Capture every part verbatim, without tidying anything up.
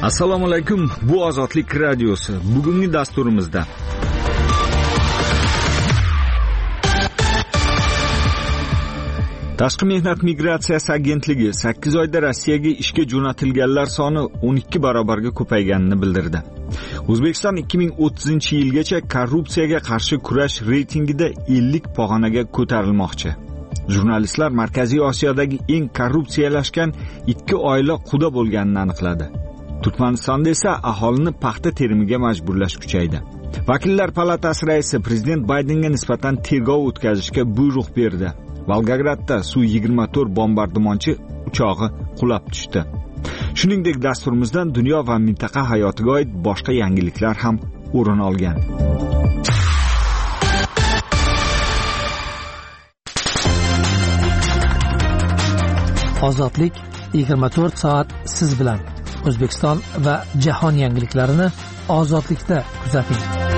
Assalomu alaykum. Bu Ozodlik radiosi. Bugungi dasturimizda Tashqi mehnat migratsiyasi agentligi sakkiz oyda Rossiyaga ishga jo'natilganlar soni o'n ikki barobarga ko'payganini bildirdi. O'zbekiston ikki ming o'ttizinchi yilgacha korrupsiyaga qarshi kurash reytingida ellik pog'onaga ko'tarilmoqchi. Jurnalistlar Markaziy Osiyodagi eng korrupsiyalashgan ikki oila quda bo'lganini aniqladi. Turkmanistonda esa aholini paxta terimiga majburlash kuchaydi. Vakillar palatasi raisi prezident Baydenga nisbatan tergov o'tkazishga buyruq berdi. Volgogradda Su yigirma to'rt bombardimonchi uchog'i qulab tushdi. Shuningdek, dasturimizdan dunyo va mintaqa hayotiga oid boshqa yangiliklar ham o'rin olgan. Ozodlik yigirma to'rt soat siz bilan. O'zbekiston va jahon yangiliklarini Ozodlikda kuzating.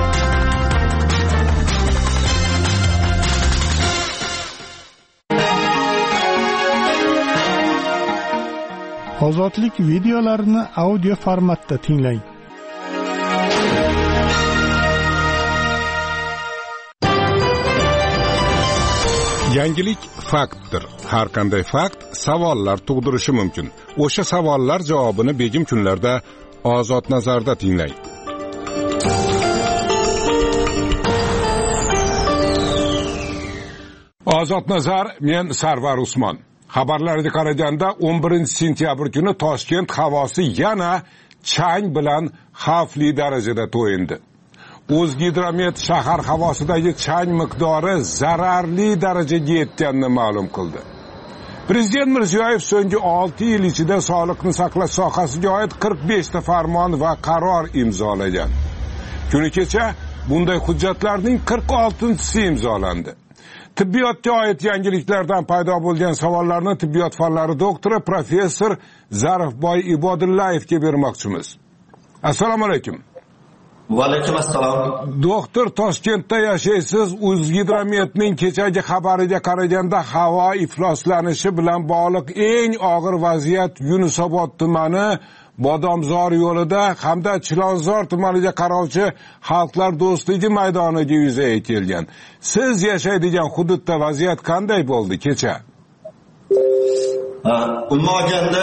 Ozodlik videolarini audio formatda tinglang. Yangilik faktdir. Har qanday fakt savollar tug'dirishi mumkin. O'sha savollar javobini begim kunlarda Ozod nazarda tinglang. Ozod nazar, men Sarvar Usmon. Xabarlarga qaraganda o'n birinchi sentyabr kuni Toshkent havosi yana chang bilan xavfli darajada to'yindi. O'zgidromet shahar havosidagi chang miqdori zararli darajaga yetganini ma'lum qildi. Prezident Mirziyoyev so'nggi olti yil ichida sog'liqni saqlash sohasiga oid qirq besh ta farmon va qaror imzolagan. Kuni kecha bunday hujjatlarning qirq oltinchisi imzolandi. Tibbiyotga oid yangiliklardan paydo bo'lgan savollarni tibbiyot fanlari doktori professor Zarifboy Ibodillayevga bermoqchimiz. Assalomu alaykum. Va alaykum assalom. Doktor, Toshkentda yashaysiz. O'zgidrometning kechagi xabariga qaraganda havo ifloslanishi bilan bog'liq eng og'ir vaziyat Yunusobod tumani Bodomzor yo'lida hamda Chilonzor tumaniga qarorchi Xalqlar do'stligi maydoniga yuzaga kelgan. Siz yashaydigan hududda vaziyat qanday bo'ldi kecha? Umuman olganda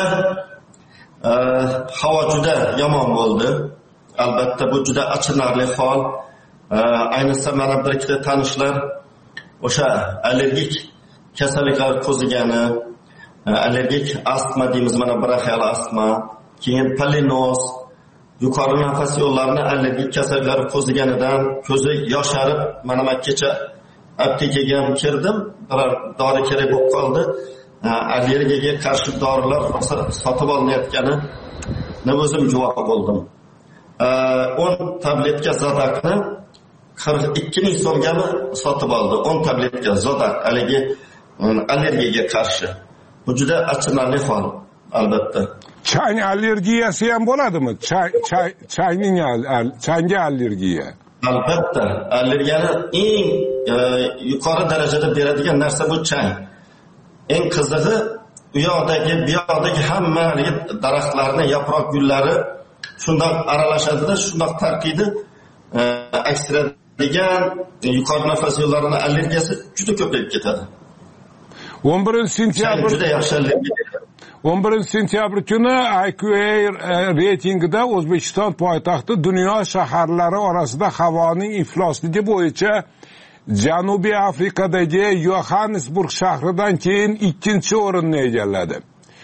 havo juda yomon bo'ldi. Albatta bu juda achinarli hol. Ayniqsa mana bir ikkita tanishlar o'sha allergik kasalliklar qo'zigani, allergik astma deymiz, mana bronxial astma, keyin polinoz, yuqori nafas yo'llarini allergik kasalliklari qo'ziganidan ko'zi yosharib, mana men kecha aptekaga ham kirdim, biror dori kerak bo'lib qoldi. Allergiyaga qarshi dorilar sotib olinayotganini o'zim guvoh bo'ldim. o'n tabletka Zodakni qirq ikki ming so'mgami sotib oldi. o'n tabletka Zodak haligi allergiyaga qarshi. Bu juda achinarli hol, albatta. Chang allergiyasi ham bo'ladimi? Chang changning changga allergiya. Albatta, allergiyani eng yuqori darajada beradigan narsa bu chang. Eng qizig'i u yoqdagi, bu yoqdagi hamma daraxtlarning yaproq gullari shundoq aralashadida, shundoq tarqiydi. Aksiradigan yuqori nafas yo'llarining allergiyasi juda ko'payib ketadi. o'n birinchi sentyabr juda yaxshi allergiya. o'n birinchi sentyabr kuni I Q Air reytingida O'zbekiston poytaxti dunyo shaharlari orasida havoning iflosligi bo'yicha Janubiy Afrikadagi Yohannesburg shahridan keyin ikkinchi o'rinni egalladi.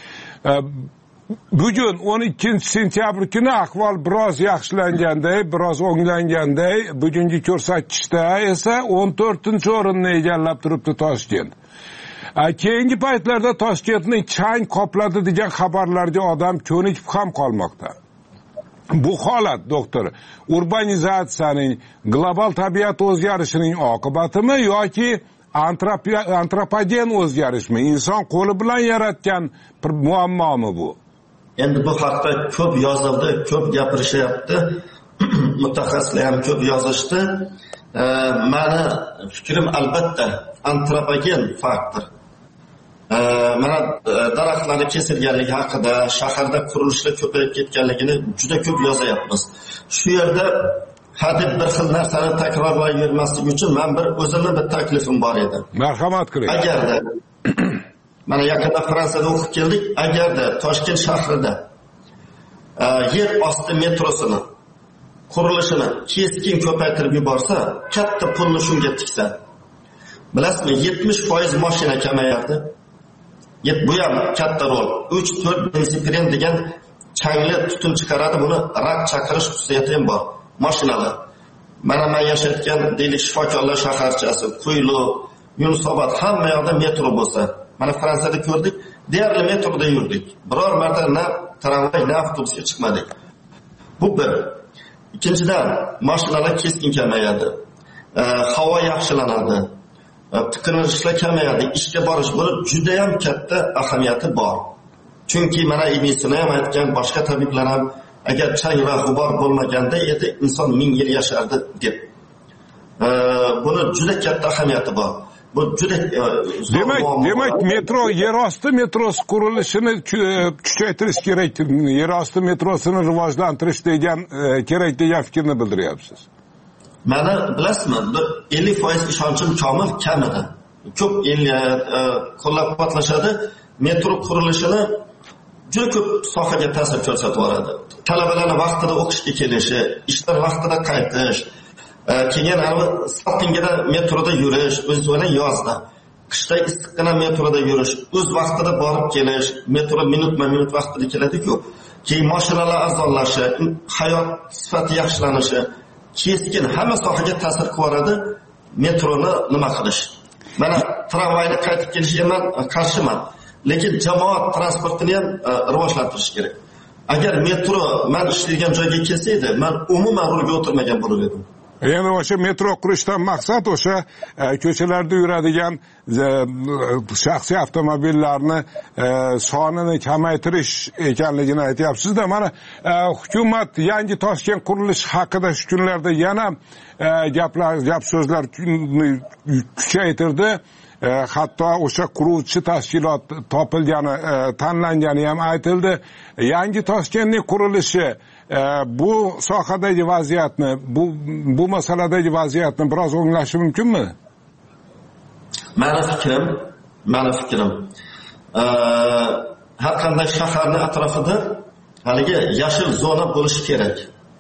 Bugun o'n ikkinchi sentyabr kuni ahvol biroz yaxshilanganday, biroz o'nglanganday, bugungi ko'rsatkichda esa o'n to'rtinchi o'rinni egallab turibdi Toshkent. Keyingi paytlarda Toshkentning chang qopladi degan xabarlarga odam ko'nikib ham qolmoqda. Bu holat, doktor, urbanizatsiyaning, global tabiat o'zgarishining oqibatimi yoki antropogen o'zgarishmi? Inson qo'li bilan yaratgan bir muammomi bu? Endi bu haqda ko'p yozildi, ko'p gapirishyapti. Mutaxassislar ham ko'p yozishdi. Meni fikrim albatta antropogen faktor. mana daraxtlarni kesilganligi haqida, shaharda qurilishlar ko'payib ketganligini juda ko'p yozyapmiz. Shu yerda hadeb bir xil narsani takrorlayvermaslik uchun men bir o'zimning bir taklifim bor edi. Marhamat qiling. Agarda mana yaqinda Fransiyada o'qib keldik, agarda Toshkent shahrida yer osti metrosini qurilishini keskin ko'paytirib yuborsa, katta pulni shunga tiksa, bilasizmi, yetmish foiz mashina kamayardi. Bu ham katta rol. uch to'rt benzopren degan changli tutun chiqaradi, buni rak chaqirish xususiyati ham bor. Mashinalar. Mana men yashayotgan deylik shifokorlar shaharchasi, Quylu, Yunusobod hamma yoqda metro bo'lsa, mana Fransiyada ko'rdik, deyarli metroda yurdik. Biror marta na tramvay, na avtobusga chiqmadik. Bu bir. Ikkinchidan, mashinalar keskin kamayadi. Havo yaxshilanadi. Tiqinishlar kamayadi. Ishga borish bo'lib juda ham katta ahamiyati bor. Chunki mana Ibn Sino ham aytgan, boshqa tabiblar ham agar chang va g'ubor bo'lmaganda edi inson ming yil yashardi deb. Buni juda katta ahamiyati bor. Bu juda demak, demak metro, yer osti metrosi qurilishini kuchaytirish kerak, yer osti metrosini rivojlantirish degan kerak degan fikrni bildiryapsiz. Mana bilasizmi, ellik foiz ishonchim komil kamida. Ko'p qo'llab-quvvatlashadi. Metro qurilishini juda ko'p sohaga ta'sir ko'rsatib boradi. Talabalarni vaqtida o'qishga kelishi, ishlar vaqtida qaytish, keyin salqingida metroda yurish, o'zini yozda, qishda issiqqina metroda yurish, o'z vaqtida borib kelish, metro minutma-minut vaqtida keladi-ku. Keyin mashinalar arzonlashi, hayot sifati yaxshilanishi, keskin hamma sohaga ta'sir qiladi metroni nima qilish. Mana tramvayni qaytib kelishiga men qarshiman. Lekin jamoat transportini ham rivojlantirish kerak. Agar metro men ishlaydigan joyga kelsa edi, men umuman rulga o'tirmagan bo'lib edim. Ya'ni o'sha metro qurishdan maqsad o'sha ko'chalarda yuradigan shaxsiy avtomobillarni sonini kamaytirish ekanligini aytyapsiz-da. Mana hukumat yangi Toshkent qurilishi haqida shu kunlarda yana gaplar, gap so'zlar kuchaytirdi. Hatto o'sha quruvchi tashkilot topilgani, tanlangani ham aytildi. Yangi Toshkentning qurilishi bu sohadagi vaziyatni, bu bu masaladagi vaziyatni biroz o'nglashi mumkinmi? Meni fikrim, meni fikrim, har qanday shaharning atrofida haligi yashil zona bo'lishi kerak.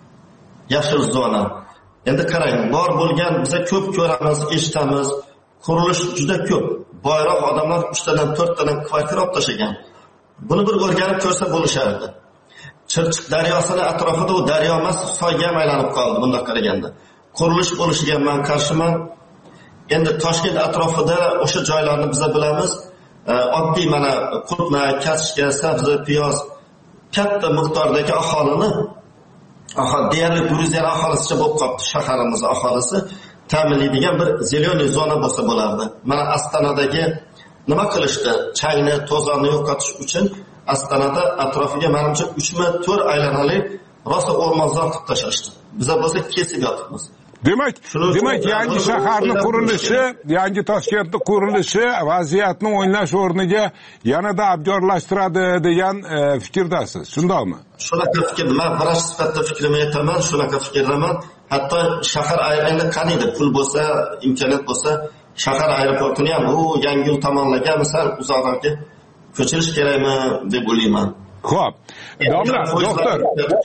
Yashil zona. Endi qarang, bor bo'lgan biza ko'p ko'ramiz, eshitamiz. Qurilish juda ko'p. Boyroq odamlar uchtadan to'rttadan kvartira olib tashagan. Buni bir o'rganib ko'rsa bo'lishardi. Chirchiq daryosini atrofida u daryo emas, soyga ham aylanib qoldi bunday qaraganda. Qurilish bo'lishiga men qarshiman. Endi Toshkent atrofida o'sha joylarni biz bilamiz. Oddiy mana qurtma, kashka, sabzi, piyoz katta miqdordagi aholini, aholi deyarli bir yuz aholisicha bo'lib qoldi shaharimiz aholisi. Ta'minlaydigan bir zeleniy zona bo'lsa bo'lardi. Mana Astonadagi nima qilishdi? Changni, to'zonni yo'qotish uchun Astonada atrofiga menimcha uch mi to'rt aylanali rosa o'rmonzor qilib tashlashdi. Biz bo'lsa kesib yotibmiz. Demak, demak yangi shaharning qurilishi, yangi Toshkentning qurilishi vaziyatni o'nglash o'rniga yanada abgorlashtiradi degan fikrdasiz. Shundaymi? Shunaqa fikr, men vrach sifatida fikrimni aytaman, shunaqa fikrdaman. Hatto shahar endi qaniydi pul bo'lsa, imkoniyat bo'lsa, shahar aeroportini ham u yangi yo'l tomonlarga misol uzoqroqqa ko'chirish kerakmi deb o'ylayman. Xo'p. Domla, doktor.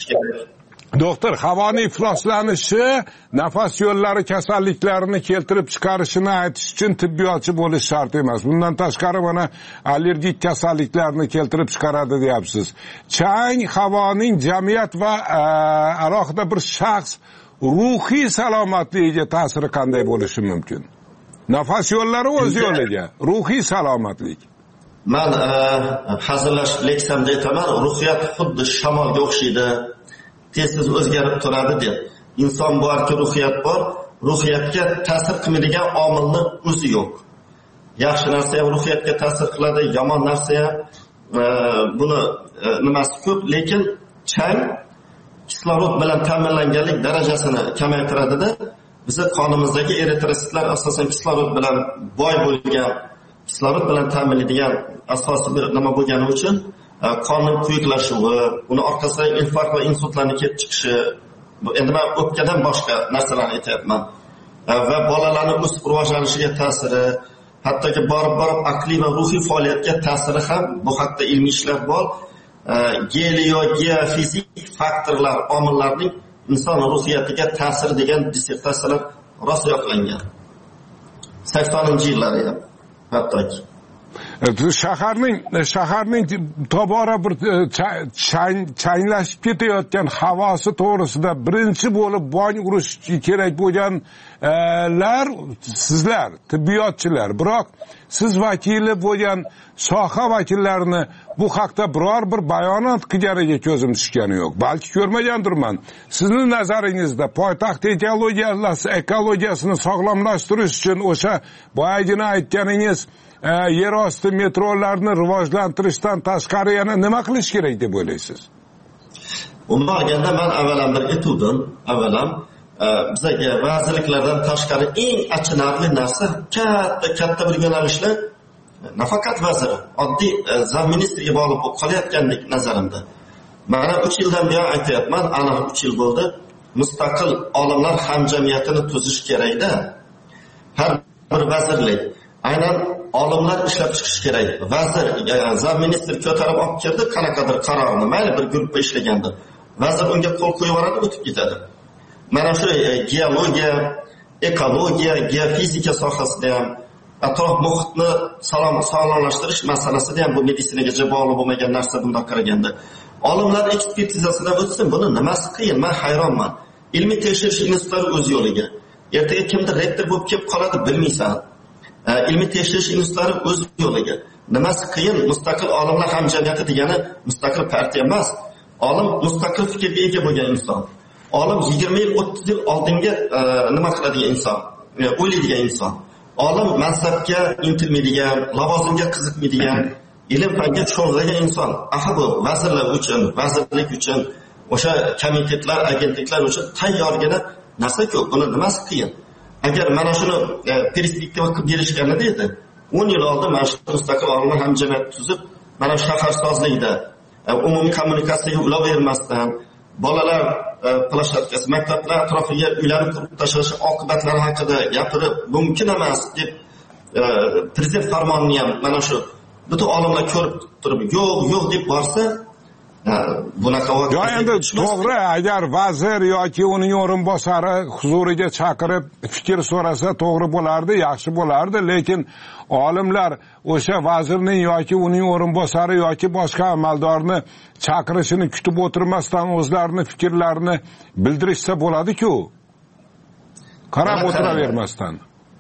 Doktor, havoning ifloslanishi nafas yo'llari kasalliklarini keltirib chiqarishini aytish uchun tibbiyotchi bo'lish shart emas. Bundan tashqari mana allergik kasalliklarni keltirib chiqaradi deyapsiz. Chang havoning jamiyat va alohida bir shaxs ruhiy salomatligiga ta'siri qanday bo'lishi mumkin? Nafas yo'llari o'z yo'liga, ruhiy salomatlik. Men hazillashib leksiyamda aytaman, ruhiyat xuddi shamolga o'xshaydi. Tez-tez o'zgarib turadi deb. Inson borki ruhiyat bor, ruhiyatga ta'sir qilmaydigan omilni o'zi yo'q. Yaxshi narsa ham ruhiyatga ta'sir qiladi, yomon narsa ham buni nimasi ko'p, lekin chang kislorod bilan ta'minlanganlik darajasini kamaytiradi-da. Bizning qonimizdagi eritrositlar asosan kislorod bilan boy bo'lgan kislorod bilan ta'minlaydigan asosiy bir nima bo'lgani uchun qonning quyuqlashuvi, uni orqasidan infarkt va insultlarning kelib chiqishi, endi men o'pkadan boshqa narsalarni aytyapman. Va bolalarning o'sib rivojlanishiga ta'siri, hattoki borib borib aqliy va ruhiy faoliyatga ta'siri ham bu haqda ilmiy ishlar bor. Geofizik faktorlar, omillarning inson ruhiyatiga ta'sir degan dissertatsiyalar rost yoqlangan. saksoninchi yillar ham hattoki. shaharning shaharning tobora bir changlashib ketayotgan havosi to'g'risida birinchi bo'lib bong urish kerak bo'lganlar sizlar, tibbiyotchilar. Biroq siz vakili bo'lgan soha vakillarini bu haqda biror bir bayonot qilganiga ko'zim tushgani yo'q. Balki ko'rmagandirman. Sizning nazaringizda poytaxt ekologiyasi ekologiyasini sog'lomlashtirish uchun o'sha boyagina aytganingiz yer osti metrolarni rivojlantirishdan tashqari yana nima qilish kerak deb o'ylaysiz? Umuman olganda men avvalambar aytuvdim, avvalam bizga vazirliklardan tashqari eng achinarli narsa katta katta bir yo'nalishlar nafaqat vazir, oddiy zamministrga bog'liq bo'lib qolayotgandek nazarimda. Mana uch yildan buyon aytayapman, aniq uch yil bo'ldi. Mustaqil olimlar hamjamiyatini tuzish kerakda. Har bir vazirlik aynan olimlar ishlab chiqish kerak. Vazir, zamministr ko'tarib olib keldi qanaqadir qarorni, mayli bir guruhga ishlaganda. Vazir unga qo'l qo'yib yuboradi, o'tib ketadi. Mana shu geologiya, ekologiya, geofizika sohasida ham, atrof muhitni sog'lomlashtirish masalasida ham bu meditsinaga bog'liq bo'lmagan narsa bundoq qaraganda. Olimlar ekspertizasidan o'tsin, buni nimasi qiyin? Men hayronman. Ilmiy tekshirish institutlari o'z yo'liga. Ertaga kimdir rektor bo'lib kelib qoladi, bilmaysan. Ilmiy tekshirish institutlari o'z yo'liga. Nimasi qiyin? Mustaqil olimlar hamjamiyati degani mustaqil partiya emas. Olim mustaqil fikrga ega bo'lgan inson. Olim yigirma yil, o'ttiz yil oldinga nima qiladigan inson, o'ylaydigan inson. Olim mansabga intilmaydigan, lavozimga qiziqmaydigan, ilm fanga sho'rlagan inson. Aha bu vazirlar uchun, vazirlik uchun, o'sha komitetlar, agentliklar uchun tayyorgina narsa ko'p. Buni nimasi qiyin? Agar mana shuni perspektiva qilib berishganida edi, o'n yil oldin mana shu mustaqil olimlar hamjamiyati tuzib, mana shaharsozlikda umumiy kommunikatsiyaga ulavermasdan, bolalar plashatkasi, maktablar atrofiga uylarni qurib tashlash oqibatlari haqida gapirib, mumkin emas deb prezident farmonini ham mana shu butun olimlar ko'rib turib, yo'q, yo'q deb borsa, bunaqa yo endi to'g'ri, agar vazir yoki uning o'rinbosari huzuriga chaqirib fikr so'rasa to'g'ri bo'lardi, yaxshi bo'lardi, lekin olimlar o'sha vazirning yoki uning o'rinbosari yoki boshqa amaldorni chaqirishini kutib o'tirmasdan o'zlarining fikrlarini bildirishsa bo'ladi-ku. Qarab o'tiravermasdan.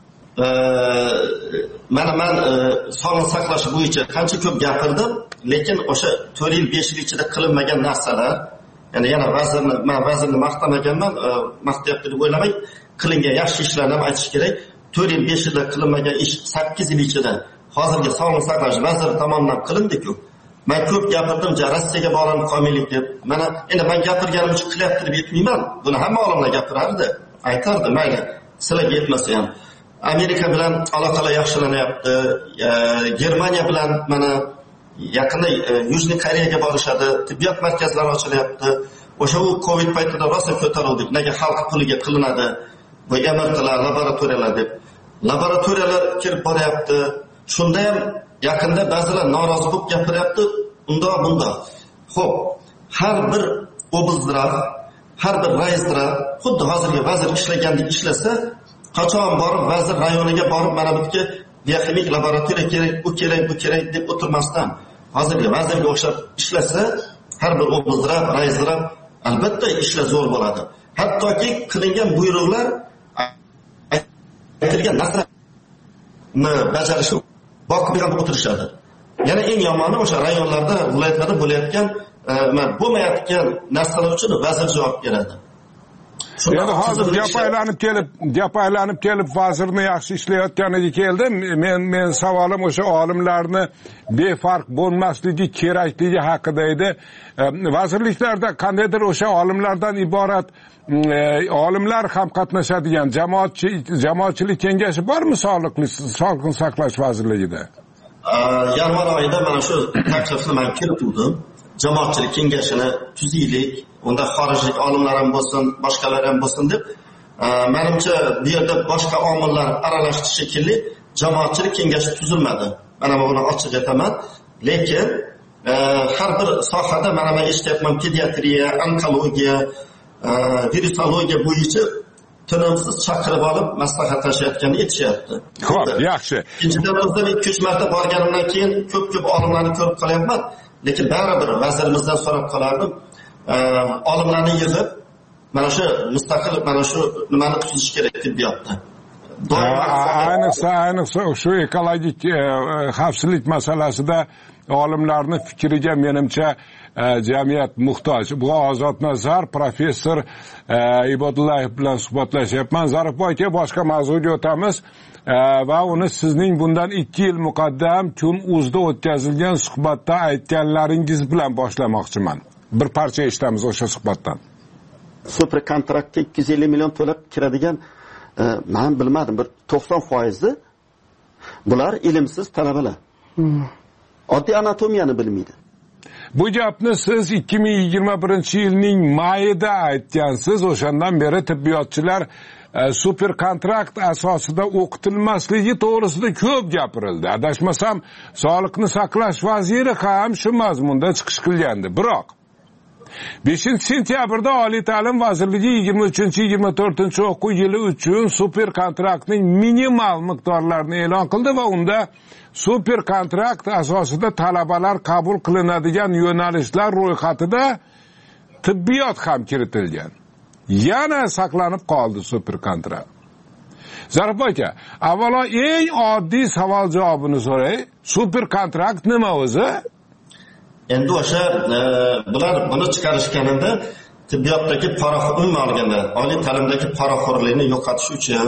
Mana men sog'liqni saqlash bo'yicha qancha ko'p gapirdim, lekin o'sha to'rt yil besh yil ichida qilinmagan narsalar, ya'ni yana vazirni, men vazirni maqtamaganman, maqtayapti deb o'ylamay, qilingan yaxshi ishlarni ham aytish kerak. to'rt yil besh yilda qilinmagan ish sakkiz yil ichida hozirgi sog'liqni saqlash vaziri tomonidan qilindi-ku. Men ko'p gapirdim, Rossiyaga borib qolmaylik deb. Mana endi men gapirganim uchun qilyapti deb aytmayman. Buni hamma olimlar gapirardi, aytardi, mayli sizlarga yetmasa ham. Amerika bilan aloqalar yaxshilanyapti. Germaniya bilan mana yaqinda Yujniy Koreyaga borishadi, tibbiyot markazlari ochilyapti. O'sha u Covid paytida rosa ko'tarildik. Nega xalq puliga qilinadi? Bu M R T'lar, laboratoriyalar deb. Laboratoriyalar kirib boryapti. Shunda ham yaqinda ba'zilar norozi bo'lib gapiryapti. Unda bunda. Xo'p, har bir oblzdrav, har bir raisdra xuddi hozirgi vazir ishlagandek ishlasa, qachon borib vazir rayoniga borib mana bunga biokimik laboratoriya kerak, u kerak, bu kerak deb o'tirmasdan, hozirgi vazirga o'xshab ishlasa, har bir oblzdrav, raisdra albatta ishlar zo'r bo'ladi. Hattoki qilingan buyruqlar aytilgan narsalarni bajarishni boqib o'tirishadi. Yana eng yomoni o'sha rayonlarda, viloyatlarda bo'layotgan bo'lmayotgan narsalar uchun vazir javob beradi. Endi hozir gap aylanib kelib, gap aylanib kelib vazirni yaxshi ishlayotganiga keldi. Men men savolim o'sha olimlarni befarq bo'lmasligi kerakligi haqida edi. Vazirliklarda qandaydir o'sha olimlardan iborat olimlar ham qatnashadigan jamoatchilik kengashi bormi sog'liqli sog'liqni saqlash vazirligida? Yanvar oyida mana shu taklifni men kiritdim. Jamoatchilik kengashini tuzaylik, unda xorijlik olimlar ham bo'lsin, boshqalar ham bo'lsin deb, menimcha bu yerda boshqa omillar aralashishi shekilli jamoatchilik kengashi tuzilmadi. Mana buni ochiq aytaman. Lekin har bir sohada mana men eshityapman, pediatriya, onkologiya, virusologiya bo'yicha tinimsiz chaqirib olib maslahatlashayotganini aytishyapti. Xo'p, yaxshi. Ikkinchidan o'zim ikki uch marta borganimdan keyin ko'p-ko'p olimlarni ko'rib qolyapman. Lekin baribir vazirimizdan so'rab qolardim. Olimlarni yig'ib, mana shu mustaqil mana shu nimani tuzish kerak tibbiyotda. Ayniqsa, ayniqsa shu ekologik xavfsizlik masalasida olimlarning fikriga menimcha jamiyat muhtoj. Bu Ozod Nazar professor Ibodullayev bilan suhbatlashyapman. Zarifboy aka, boshqa mavzuga o'tamiz. Va uni sizning bundan ikki yil muqaddam kun uzda o'tkazilgan suhbatda aytganlaringiz bilan boshlamoqchiman. Bir parcha eshitamiz o'sha suhbatdan. Super kontraktga ikki yuz ellik million to'lab kiradigan, men bilmadim, bir to'qson foizi bular ilmsiz talabalar. Hmm. Oddiy anatomiyani bilmaydi. Bu gapni siz ikki ming yigirma birinchi yilning mayida aytgansiz. O'shandan beri tibbiyotchilar super kontrakt asosida o'qitilmasligi to'g'risida ko'p gapirildi. Adashmasam, sog'liqni saqlash vaziri ham shu mazmunda chiqish qilgandi. Biroq beshinchi sentyabrda Oliy ta'lim vazirligi yigirma uchinchi yigirma to'rtinchi o'quv yili uchun super kontraktning minimal miqdorlarini e'lon qildi va unda super kontrakt asosida talabalar qabul qilinadigan yo'nalishlar ro'yxatida tibbiyot ham kiritilgan. Yana saqlanib qoldi super kontrakt. Zarifboy aka, avvalo eng oddiy savol javobini so'ray. Super kontrakt nima o'zi? Endi o'sha bular buni chiqarishganida tibbiyotdagi poraxo'r umuman olganda oliy ta'limdagi poraxo'rlikni yo'qotish uchun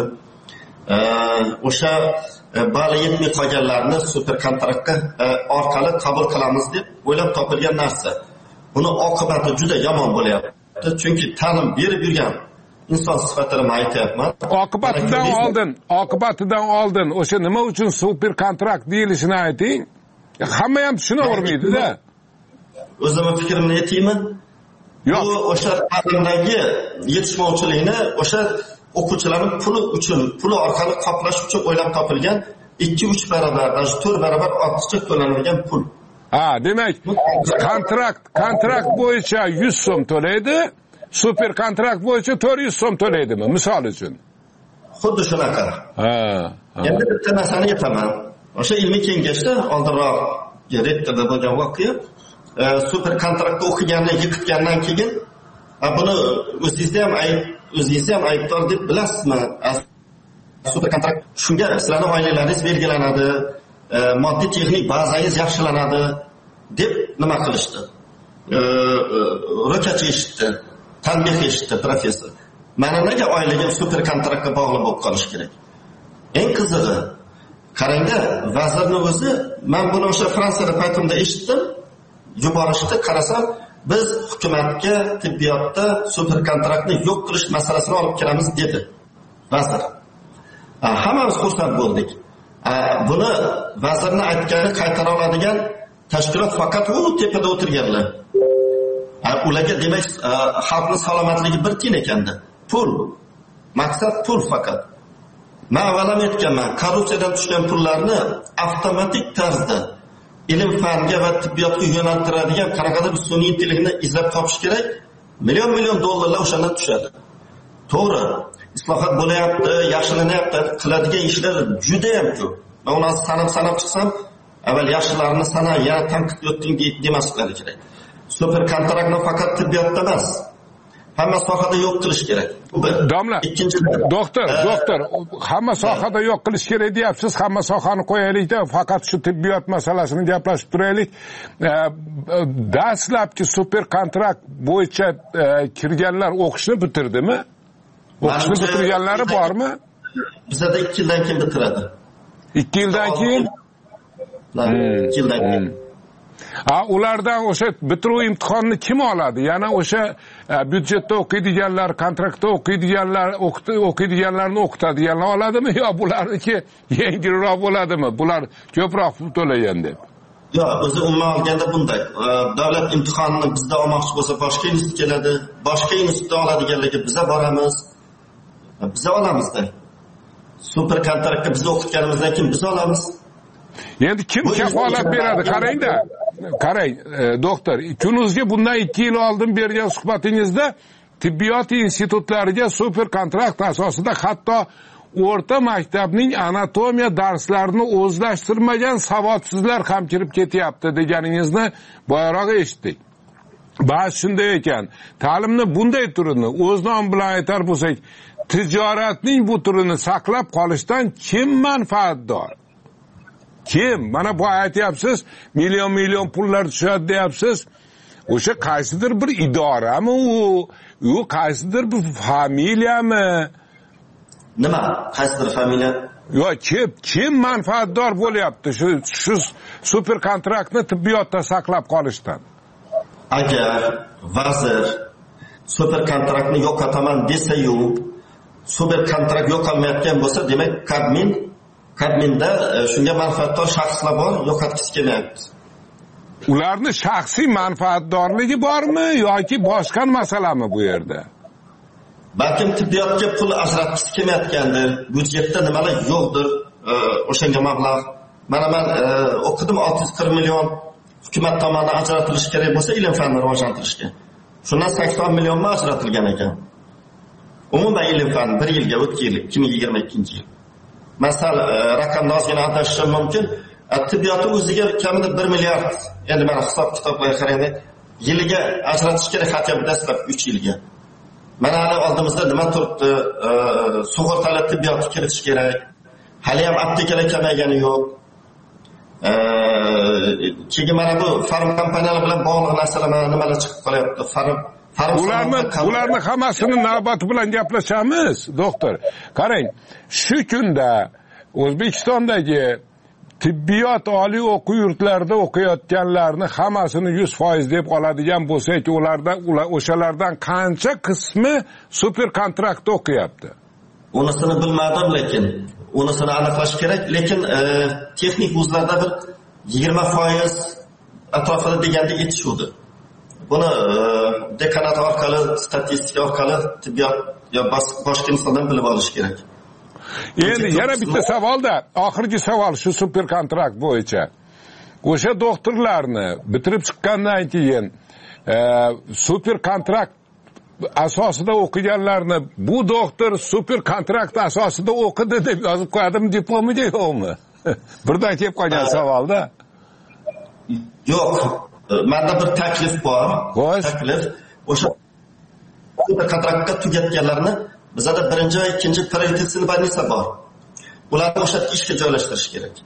o'sha bali yetmay qolganlarni super kontraktga orqali qabul qilamiz deb o'ylab topilgan narsa. Buni oqibati juda yomon bo'lyapti. Chunki ta'lim berib yurgan inson sifatini aytyapman. Oqibatidan oldin, oqibatidan oldin o'sha nima uchun super kontrakt deyilishini ayting. Hamma ham tushunavermaydi-da. O'zimning fikrimni aytaymi? Yo'q. Bu o'sha ta'limdagi yetishmovchilikni o'sha o'quvchilarning puli uchun, puli orqali qoplash uchun o'ylab topilgan ikki uch barobar, to'rt barobar ortiqcha to'lanadigan pul. Ha, demak, kontrakt, kontrakt bo'yicha yuz so'm to'laydi, super kontrakt bo'yicha to'rt yuz so'm to'laydimi, misol uchun? Xuddi shunaqa. Ha. Endi bitta narsani aytaman. O'sha ilmiy kengashda oldinroq rektorda bo'lgan voqea, super kontraktda o'qiganni yiqitgandan keyin buni o'zingizda ham ayb, o'zingizda ham aybdor deb bilasizmi? Super kontrakt shunga sizlarning oilangiz belgilanadi, moddiy texnik bazangiz yaxshilanadi deb nima qilishdi? Ro'kachi eshitdi, tanbeh eshitdi professor. Mana nega oilaga super kontraktga bog'liq bo'lib qolish kerak? Eng qizig'i, qarangda, vazirning o'zi, men buni o'sha Fransiyada paytimda eshitdim, yuborishdi, qarasam, biz hukumatga tibbiyotda super kontraktni yo'q qilish masalasini olib kelamiz dedi vazir. Hammamiz xursand bo'ldik. Buni vazirni aytgani qaytara oladigan tashkilot faqat u tepada o'tirganlar. Ularga demak xalqning salomatligi bir tiyin ekanda. Pul. Maqsad pul faqat. Men avvalam aytganman, korrupsiyadan tushgan pullarni avtomatik tarzda ilm fanga va tibbiyotga yo'naltiradigan qanaqadir bir sun'iy intellektni izlab topish kerak. Million-million dollarlar o'shandan tushadi. To'g'ri, islohot bo'layapti, yaxshilanyapti, qiladigan ishlar juda ham ko'p. Men uni sanab-sanab chiqsam, avval yaxshilarini sana, yana tanqid o'tding demasliklari kerak. Super kontraktni faqat tibbiyotda emas, hamma sohada yo'q qilish kerak. Domla, doktor, doktor, hamma sohada yo'q qilish kerak deyapsiz, hamma sohani qo'yaylik-da, faqat shu tibbiyot masalasini gaplashib turaylik. Dastlabki super kontrakt bo'yicha kirganlar o'qishni bitirdimi? O'qishni bitirganlari bormi? Bizda ikki yildan keyin bitiradi. ikki yildan keyin? ikki yildan keyin. Ha, ulardan o'sha bitiruv imtihonini kim oladi? Yana o'sha byudjetda o'qiydiganlar, kontraktda o'qiydiganlar, o'qiydiganlarni o'qitadiganlar oladimi yo bularniki yengilroq bo'ladimi? Bular ko'proq pul to'lagan deb. Yo'q, o'zi umuman olganda bunday. Davlat imtihonini bizda olmoqchi bo'lsa boshqa institut keladi, boshqa institutda oladiganlarga biza boramiz. Biza olamizda. Super kontraktga bizni o'qitganimizdan keyin biz olamiz. Endi kim kafolat beradi? Qarang-da. Qarang, doktor, kunuzga bundan ikki yil oldin bergan suhbatingizda tibbiyot institutlariga super kontrakt asosida hatto o'rta maktabning anatomiya darslarini o'zlashtirmagan savodsizlar ham kirib ketyapti deganingizni boyaroq eshitdik. Ba'zi shunday ekan, ta'limni bunday turini o'z nomi bilan aytar bo'lsak, tijoratning bu turini saqlab qolishdan kim manfaatdor? Kim? Mana bu aytyapsiz, million million pullar tushadi deyapsiz. O'sha qaysidir bir idorami u? U qaysidir bir familiyami? Nima? Qaysidir familiya? Yo, kim kim manfaatdor bo'lyapti shu shu super kontraktni tibbiyotda saqlab qolishdan? Agar vazir super kontraktni yo'qotaman desa-yu, super kontrakt yo'qolmayotgan bo'lsa, demak, Kabmin Kabminda shunga manfaatdor shaxslar bor, yo'qotgisi kelyapti. Ularni shaxsiy manfaatdorligi bormi yoki boshqa masalami bu yerda? Balkim tibbiyotga pul ajratgisi kelmayotgandir, byudjetda nimalar yo'qdir, o'shanga mablag'. Mana men o'qidim olti yuz qirq million hukumat tomonidan ajratilishi kerak bo'lsa ilm fanini rivojlantirishga. Shundan sakson million ma ajratilgan ekan. Umuman ilm fan bir yilga o'tgan yil ikki ming yigirma ikkinchi yil. Masal raqamda ozgina adashishim mumkin. Tibbiyotni o'ziga kamida bir milliard, endi mana hisob kitoblarga qaraganda yiliga ajratish kerak hatto dastlab uch yilga. Mana hali oldimizda nima turibdi? Sug'urtali tibbiyotni kiritish kerak. Hali ham aptekalar kamaygani yo'q. Keyin mana bu farm kompaniyalar bilan bog'liq narsalar mana nimalar chiqib qolyapti. Farm Ularni ularni hammasini navbati bilan gaplashamiz, doktor. Qarang, shu kunda O'zbekistondagi tibbiyot oliy o'quv yurtlarida o'qiyotganlarni hammasini yuz foiz deb oladigan bo'lsak, ularda o'shalardan qancha qismi super kontraktda o'qiyapti? Unisini bilmadim, lekin unisini aniqlash kerak, lekin texnik vuzlarda bir yigirma foiz atrofida deganda yetishuvdi. Buni dekanat orqali, statistika orqali tibbiyot yo boshqa insondan bilib olish kerak. Endi yana bitta savolda, oxirgi savol shu super kontrakt bo'yicha. O'sha doktorlarni bitirib chiqqandan keyin super kontrakt asosida o'qiganlarni bu doktor super kontrakt asosida o'qidi deb yozib qo'yadimi diplomiga yo'qmi? Birdan kelib qolgan savolda. Yo'q. Menda bir taklif bor. Taklif o'sha super kontraktga tugatganlarni bizada birinchi va ikkinchi prioritetli больница bor. Ularni o'sha ishga joylashtirish kerak.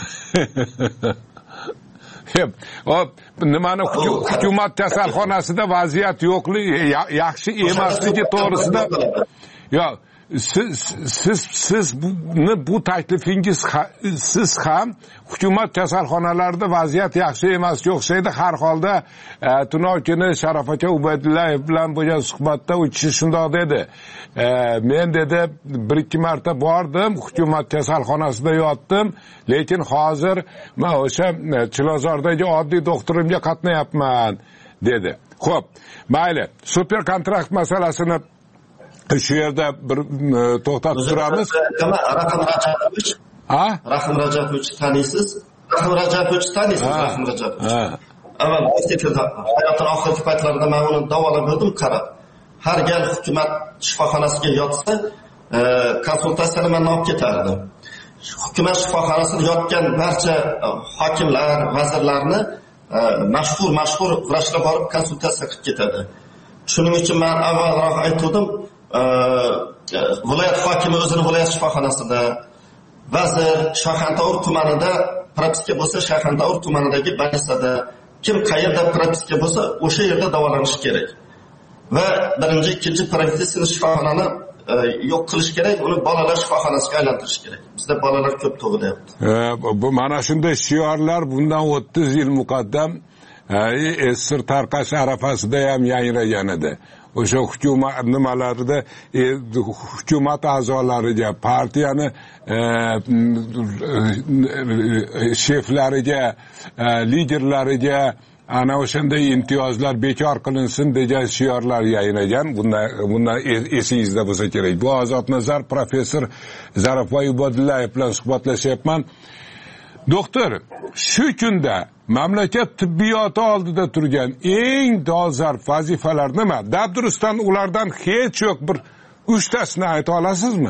Hop, nimani hukumat kasalxonasida vaziyat yo'qligi, yaxshi emasligi to'g'risida. Yo'q, siz siz siz buni bu taklifingiz siz ham hukumat kasalxonalarida vaziyat yaxshi emasga o'xshaydi. Har holda tunov kuni Sharof aka Ubaydullayev bilan bo'lgan suhbatda u kishi shunday dedi. Men dedi bir ikki marta bordim, hukumat kasalxonasida yotdim, lekin hozir men o'sha Chilonzordagi oddiy doktorimga qatnayapman dedi. Xo'p, mayli, super kontrakt masalasini shu yerda bir to'xtatib turamiz. Rahim Rajabovich. Ha? Rahim Rajabovich taniysiz? Rahim Rajabovich taniysiz? Rahim Rajabovich. Avval gospitalda hayotining oxirgi paytlarida men uni davolab o'tdim, qarab. Har gal hukumat shifoxonasiga yotsa, konsultatsiyani men olib ketardim. Hukumat shifoxonasida yotgan barcha hokimlar, vazirlarni mashhur mashhur vrachlar borib konsultatsiya qilib ketadi. Shuning uchun men avvalroq aytdim, viloyat hokimi o'zini viloyat shifoxonasida, vazir Shayxontohur tumanida propiska bo'lsa, Shayxontohur tumanidagi больницада, kim qayerda propiska bo'lsa, o'sha yerda davolanish kerak. Va birinchi, ikkinchi prioritetli shifoxonani yo'q qilish kerak, uni bolalar shifoxonasiga aylantirish kerak. Bizda bolalar ko'p tug'ilyapti. Bu mana shunday shiorlar bundan o'ttiz yil muqaddam Sir tarqash arafasida ham yangragan edi. O'sha hukumat nimalarida hukumat a'zolariga, partiyani sheflariga, liderlariga ana o'shanday imtiyozlar bekor qilinsin degan shiorlar yaynagan. Bundan bundan esingizda bo'lsa kerak. Bu Ozodnazar professor Zarafboy Ibodillayev bilan suhbatlashyapman. Doktor, shu kunda mamlakat tibbiyoti oldida turgan eng dolzarb vazifalar nima? Dabdurustdan ulardan hech yo'q bir uchtasini ayta olasizmi?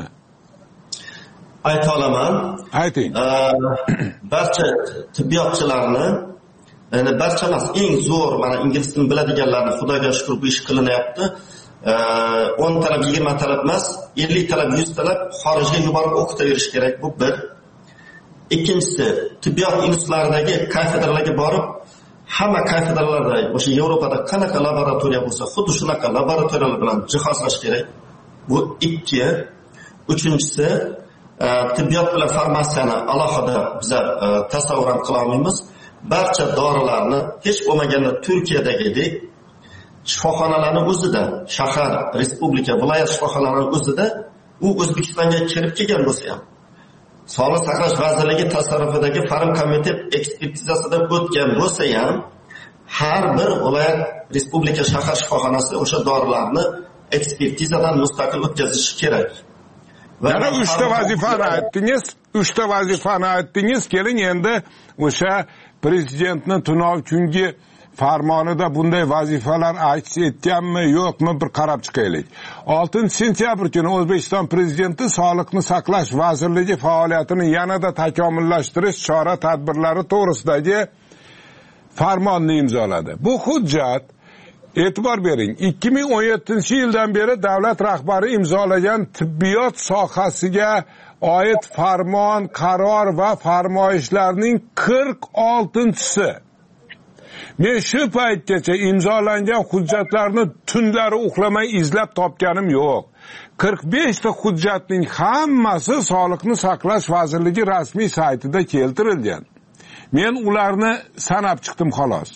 Ayta olaman. Ayting. Barcha tibbiyotchilarni, ya'ni barcha emas, eng zo'r, mana ingliz tilini biladiganlarni Xudoga shukr bu ish qilinyapti. o'n talab, yigirma talab emas, ellik talab, yuz talab xorijga yuborib o'qitaverish kerak. Bu bir. Ikkinchisi, tibbiyot institutlaridagi kafedralarga borib, hamma kafedralarda o'sha Yevropada qanaqa laboratoriya bo'lsa, xuddi shunaqa laboratoriyalar bilan jihozlash kerak. Bu ikki. Uchinchisi, tibbiyot bilan farmatsiyani alohida biz tasavvur ham qila olmaymiz. Barcha dorilarni hech bo'lmaganda Turkiyadagidek shifoxonalarning o'zida, shahar, respublika, viloyat shifoxonalarining o'zida u O'zbekistonga kirib kelgan bo'lsa ham, Sog'liqni saqlash vazirligi tasarrufidagi Farim komitet ekspertizasidan o'tgan bo'lsa ham, har bir viloyat, respublika, shahar shifoxonasi o'sha dorilarni ekspertizadan mustaqil o'tkazishi kerak. Yana uchta vazifani aytdingiz, uchta vazifani aytdingiz. Keling endi o'sha prezidentning tunov kungi farmonida bunday vazifalar aks etganmi, yo'qmi bir qarab chiqaylik. oltinchi sentyabr kuni O'zbekiston prezidenti Sog'liqni saqlash vazirligi faoliyatini yanada takomillashtirish chora-tadbirlari to'g'risidagi farmonni imzoladi. Bu hujjat, e'tibor bering, ikki ming o'n yettinchi yildan beri davlat rahbari imzolagan tibbiyot sohasiga oid farmon, qaror va farmoyishlarning qirq oltinchisi. Men shu paytgacha imzolangan hujjatlarni tunlari uxlamay izlab topganim yo'q. qirq besh ta hujjatning hammasi Sog'liqni saqlash vazirligi rasmiy saytida keltirilgan. Men ularni sanab chiqdim xolos.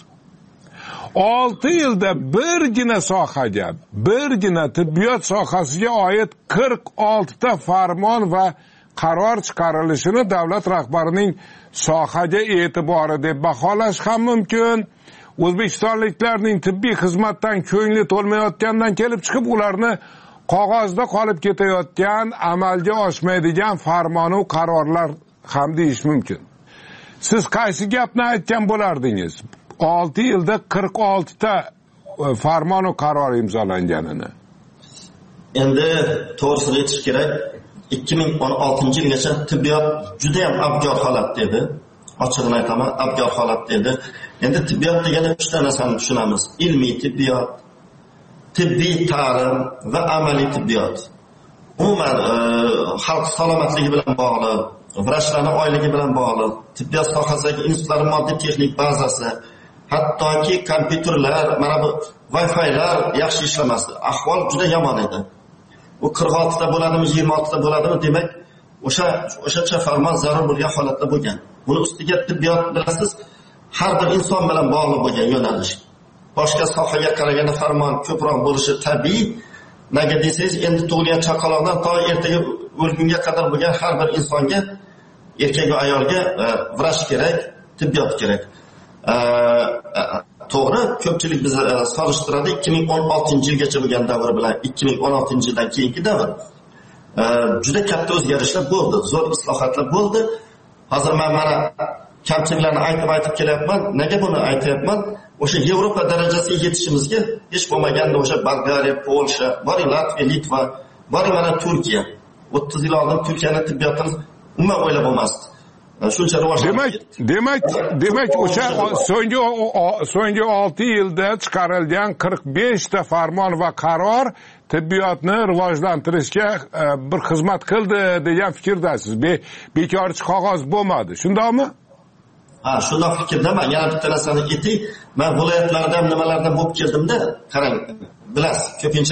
olti yilda birgina sohaga, birgina tibbiyot sohasiga oid qirq olti ta farmon va qaror chiqarilishini davlat rahbarining sohaga e'tibori deb baholash ham mumkin. O'zbekistonliklarning tibbiy xizmatdan ko'ngli to'lmayotgandan kelib chiqib, ularni qog'ozda qolib ketayotgan, amalga oshmaydigan farmon va qarorlar ham deyish mumkin. Siz qaysi gapni aytgan bo'lardingiz? olti yilda qirq olti ta farmon va qaror imzolanganini. Endi to'g'risini aytish kerak, ikki ming o'n oltinchi yilgacha tibbiyot juda ham abgor holatda edi. Ochig'ini aytaman, abgor holatda edi. Endi tibbiyot deganda uchta narsani tushunamiz. Ilmiy tibbiyot, tibbiy ta'lim va amaliy tibbiyot. Umuman xalq salomatligi bilan bog'liq, vrachlarning oyligi bilan bog'liq, tibbiyot sohasidagi institutlarning moddiy texnik bazasi, hattoki kompyuterlar, mana bu Wi-Fi'lar yaxshi ishlamasdi. Ahvol juda yomon edi. U qirq olti ta bo'ladimi, yigirma olti ta bo'ladimi, demak, o'sha o'shacha farmon zarur bo'lgan holatda bo'lgan. Buni ustiga tibbiyot bilasiz, har bir inson bilan bog'liq bo'lgan yo'nalish. Boshqa sohaga qaraganda farmon ko'proq bo'lishi tabiiy. Nega desangiz, endi tug'ilgan chaqaloqdan to ertaga o'lgunga qadar bo'lgan har bir insonga, erkak va ayolga vrach kerak, tibbiyot kerak. To'g'ri, ko'pchilik bizni solishtiradi ikki ming o'n oltinchi yilgacha bo'lgan davr bilan ikki ming o'n oltinchi yildan keyingi davr. Juda katta o'zgarishlar bo'ldi, zo'r islohotlar bo'ldi. Hozir men mana kamchiliklarni aytib-aytib kelyapman. Nega buni aytyapman? O'sha Yevropa darajasiga yetishimizga hech bo'lmaganda o'sha Bolgariya, Polsha, bori Latviya, Litva, bori mana Turkiya. o'ttiz yil oldin Turkiyaning tibbiyotini umuman o'ylab bo'lmasdi. Shuncha rivojlanib demak, demak, demak o'sha so'nggi so'nggi olti yilda chiqarilgan qirq besh ta farmon va qaror tibbiyotni rivojlantirishga bir xizmat qildi degan fikrdasiz. Bekorchi qog'oz bo'lmadi. Shundaymi? Ha, shunday fikrdaman. Yana bitta narsani aytay. Men viloyatlarda ham nimalardan bo'lib keldimda, qarang, bilasiz, ko'pincha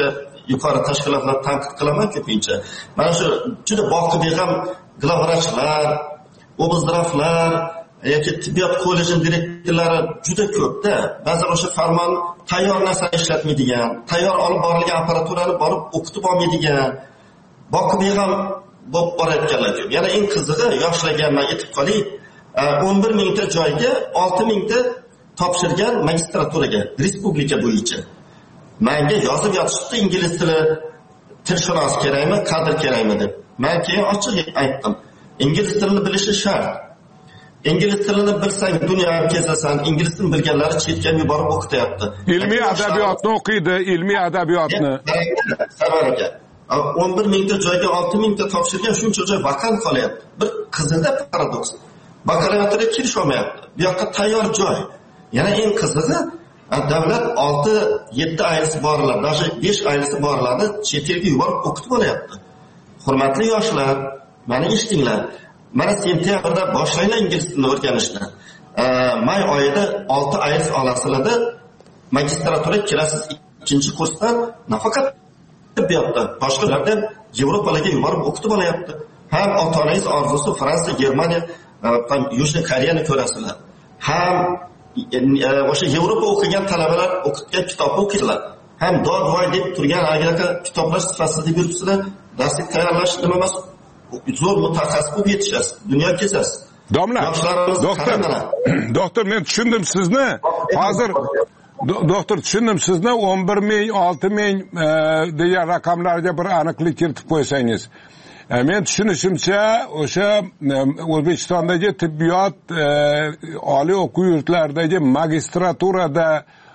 yuqori tashkilotlar tanqid qilaman ko'pincha. Mana shu juda boqib ham glavvrachlar, obizdravlar yoki tibbiyot kollejining direktorlari juda ko'pda. Ba'zan o'sha farmon tayyor narsa ishlatmaydigan, tayyor olib borilgan apparaturani borib o'qitib olmaydigan, boqib ham bo'lib borayotganlar ko'p. Yana eng qizig'i, yoshlarga aytib qoling, o'n bir mingta joyga olti mingta topshirgan magistraturaga respublika bo'yicha. Menga yozib yotishdi ingliz tili tilshunos kerakmi, kadr kerakmi deb. Men keyin ochiq aytdim. Ingliz tilini bilishi shart. Ingliz tilini bilsang dunyoga kezasan, ingliz tilini bilganlari chetga yuborib o'qityapti. Ilmiy adabiyotni o'qiydi, ilmiy adabiyotni. Sarvar aka, o'n bir mingta joyga olti mingta topshirgan, shuncha joy vakant qolyapti. Bir qizilda paradoks. Bakalavriatga kirish olmayapti. Bu yoqqa tayyor joy. Yana eng qizig'i, davlat olti yetti ailasi borlar, даже besh ailasi borlarni chet elga yuborib o'qitib olyapti. Hurmatli yoshlar, meni eshitinglar. Mana sentyabrda boshlanglar ingliz tilini o'rganishni. May oyida olti ailasi olasizlarda magistraturaga kirasiz ikkinchi kursdan, nafaqat tibbiyotda, boshqalarda Yevropalarga yuborib o'qitib olyapti. Ham ota-onangiz orzusi Fransiya, Germaniya, Yužniy Koreyani ko'rasizlar. Ham o'sha Yevropa o'qigan talabalar o'qitgan kitobni o'qiydilar. Ham dod-voy deb turgan agarga kitoblar sifatsiz deb yuribsizlar, darslik tayyorlash nima emas, zo'r mutaxassis bo'lib yetishasiz, dunyo kezasiz. Domla, doktor, doktor men tushundim sizni. Hozir doktor tushundim sizni o'n bir ming, olti ming degan raqamlarga bir aniqlik kiritib qo'ysangiz. Men tushunishimcha o'sha O'zbekistondagi tibbiyot oliy o'quv yurtlaridagi magistraturada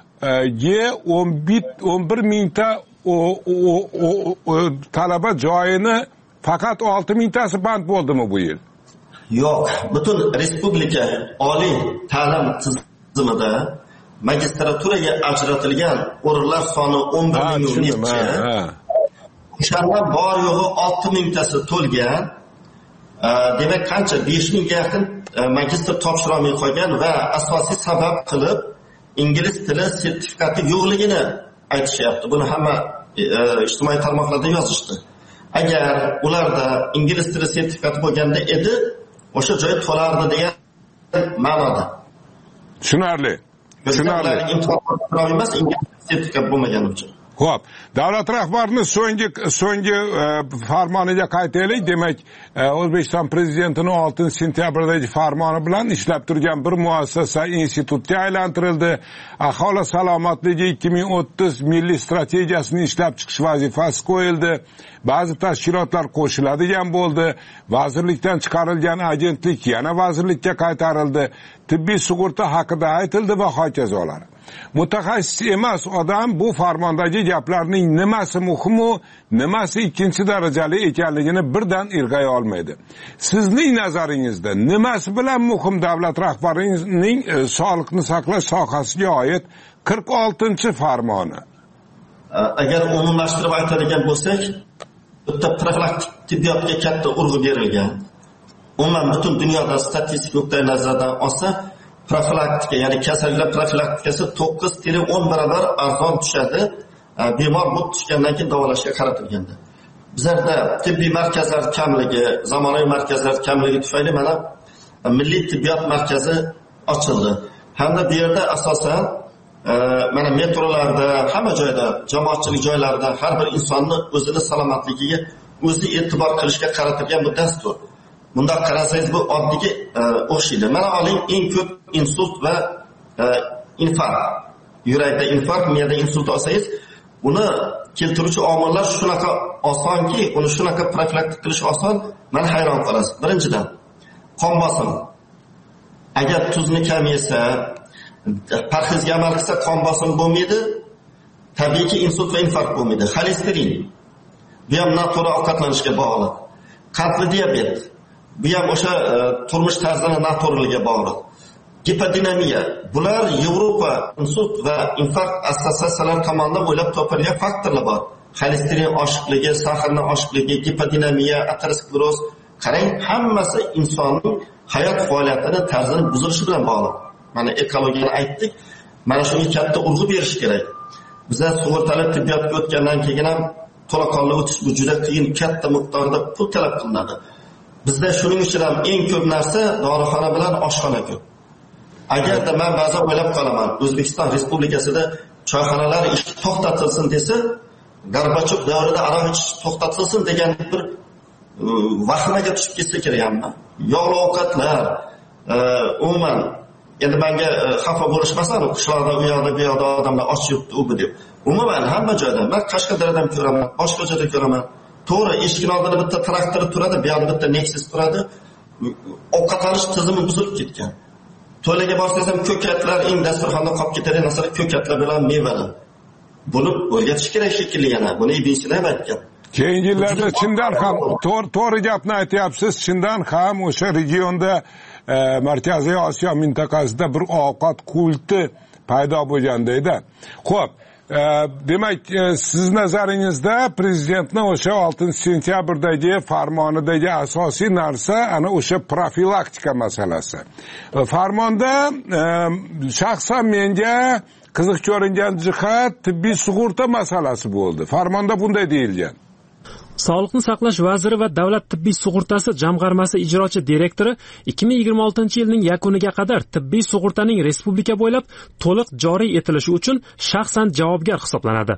o'n bir mingta talaba joyini faqat olti mingtasi band bo'ldimi bu yil? Yo'q, butun respublika oliy ta'lim tizimida magistraturaga ajratilgan o'rinlar soni o'n bir ming necha. O'shandan bor yo'g'i olti mingtasi to'lgan. Demak, qancha besh mingga yaqin magistr topshira olmay qolgan va asosiy sabab qilib ingliz tili sertifikati yo'qligini aytishyapti. Buni hamma ijtimoiy tarmoqlarda yozishdi. Agar ularda ingliz tili sertifikati bo'lganda edi, o'sha joy to'lardi degan ma'noda. Tushunarli. Tushunarli. Imtihon emas, ingliz sertifikat bo'lmagani uchun. Xo'p, davlat rahbarining so'nggi so'nggi farmoniga qaytaylik. Demak, O'zbekiston prezidentining oltinchi sentyabrdagi farmoni bilan ishlab turgan bir muassasa institutga aylantirildi. Aholi salomatligi ikki ming o'ttiz milliy strategiyasini ishlab chiqish vazifasi qo'yildi. Ba'zi tashkilotlar qo'shiladigan bo'ldi. Vazirlikdan chiqarilgan agentlik yana vazirlikka qaytarildi. Tibbiy sug'urta haqida aytildi va hokazolar. Mutaxassis emas odam bu farmondagi gaplarning nimasi muhim-u, nimasi ikkinchi darajali ekanligini birdan ilg'ay olmaydi. Sizning nazaringizda nimasi bilan muhim davlat rahbarining sog'liqni saqlash sohasiga oid qirq oltinchi farmoni? Agar umumlashtirib aytadigan bo'lsak, bitta profilaktik tibbiyotga katta urg'u berilgan. Umuman butun dunyoda statistik nuqtai nazardan olsa, profilaktika, ya'ni kasalliklar profilaktikasi to'qqiz tirin o'n barobar arzon tushadi. Bemor bu tushgandan keyin davolashga qaratilganda. Bizlarda tibbiy markazlar kamligi, zamonaviy markazlar kamligi tufayli mana milliy tibbiyot markazi ochildi. Hamda bu yerda asosan mana metrolarda, hamma joyda, jamoatchilik joylarida har bir insonni o'zini salomatligiga o'zi e'tibor qilishga qaratilgan bu dastur. Bunda qarasangiz bu oddiyga o'xshaydi. Mana oling, eng ko'p insult va infarkt. Yurakda infarkt, miyada insult olsangiz, uni keltiruvchi omillar shunaqa osonki, uni shunaqa profilaktik qilish oson, men hayron qolasiz. Birinchidan, qon bosimi. Agar tuzni kam yesa, parhezga amal qilsa qon bosimi bo'lmaydi, tabiiyki insult va infarkt bo'lmaydi. Xolesterin. Bu ham noto'g'ri ovqatlanishga bog'liq. Qandli diabet. Bu ham o'sha turmush tarzini noto'g'riligiga bog'liq. Gipodinamiya. Bular Yevropa insult va infarkt assotsiatsiyalari tomonidan o'ylab topilgan faktorlar bor. Xolesterin oshiqligi, saharning oshiqligi, gipodinamiya, ateroskleroz. Qarang, hammasi insonning hayot faoliyatini tarzini buzilishi bilan bog'liq. Mana ekologiyani aytdik. Mana shunga katta urg'u berish kerak. Bizlar sug'urtali tibbiyotga o'tgandan keyin ham to'laqonli o'tish bu juda qiyin, katta miqdorda pul talab qilinadi. Bizda shuning uchun ham eng ko'p narsa dorixona bilan oshxona ko'p. Agarda men ba'zan o'ylab qolaman, O'zbekiston Respublikasida choyxonalar ish to'xtatilsin desa, Gorbachov davrida aroq ichish to'xtatilsin degan bir vahimaga tushib ketsa kerakman. Yog'li ovqatlar, umuman endi menga xafa bo'lishmasin, qishloqda u yoqda bu yoqda odamlar och yuribdi u bu deb. Umuman hamma joyda, men Qashqadaryoda ham ko'raman, boshqa joyda ko'raman. To'g'ri, eshikning oldida bitta traktor turadi, bu yoqda bitta Nexus turadi. Ovqatlanish tizimi buzilib ketgan. To'ylarga borsangiz ham ko'katlar eng dasturxonda qolib ketadigan narsalar ko'katlar bilan mevalar. Buni o'rgatish kerak shekilli yana. Buni Ibn Sino ham aytgan. Keyingi yillarda chindan ham to'g'ri gapni aytyapsiz. Chindan ham o'sha regionda Markaziy Osiyo mintaqasida bir ovqat kulti paydo bo'lgandayda. Xo'p, demak, siz nazaringizda prezidentning o'sha oltinchi sentyabrdagi farmonidagi asosiy narsa ana o'sha profilaktika masalasi. Farmonda shaxsan menga qiziq ko'ringan jihat tibbiy sug'urta masalasi bo'ldi. Farmonda bunday deyilgan. Sog'liqni saqlash vaziri va davlat tibbiy sug'urtasi jamg'armasi ijrochi direktori ikki ming yigirma oltinchi yilning yakuniga qadar tibbiy sug'urtaning respublika bo'ylab to'liq joriy etilishi uchun shaxsan javobgar hisoblanadi.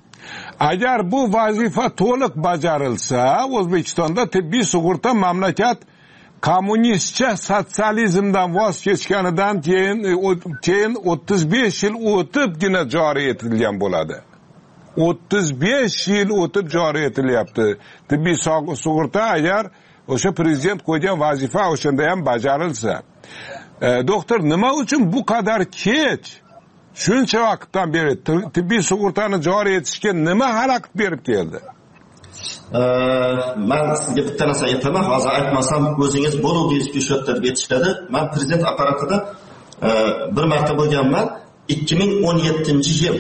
Agar bu vazifa to'liq bajarilsa, O'zbekistonda tibbiy sug'urta mamlakat kommunistcha sotsializmdan voz kechganidan keyin keyin o'ttiz besh yil o'tibgina joriy etilgan bo'ladi. o'ttiz besh yil o'tib joriy etilyapti. Tibbiy sug'urta agar o'sha prezident qo'ygan vazifa o'shanda ham bajarilsa. E, doktor, nima uchun bu qadar kech? Shuncha vaqtdan beri tibbiy sug'urtani joriy etishga nima xalaqit berib keldi? E, men sizga bitta narsa aytaman, hozir aytmasam o'zingiz bo'luvdingizki shu yerda deb aytishadi. Men prezident apparatida e, bir marta bo'lganman, ikki ming o'n yettinchi yil.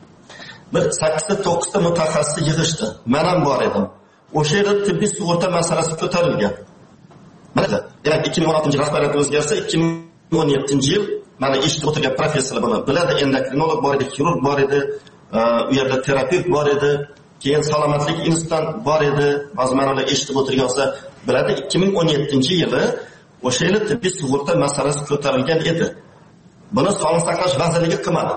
Bir sakkizta to'qqizta mutaxassis yig'ishdi. Men ham bor edim. O'sha yerda tibbiy sug'urta masalasi ko'tarilgan. Mana, demak ikki ming o'n oltinchi yil rahbariyat o'zgarsa, ikki ming o'n yettinchi yil mana eshitib o'tirgan professorlar buni biladi, endokrinolog bor edi, xirurg bor edi, u yerda terapevt bor edi, keyin salomatlik instituti bor edi. Hozir mana ular eshitib o'tirgan bo'lsa, biladi, ikki ming o'n yettinchi yili o'sha yerda tibbiy sug'urta masalasi ko'tarilgan edi. Buni Sog'liqni saqlash vazirligi qilmadi.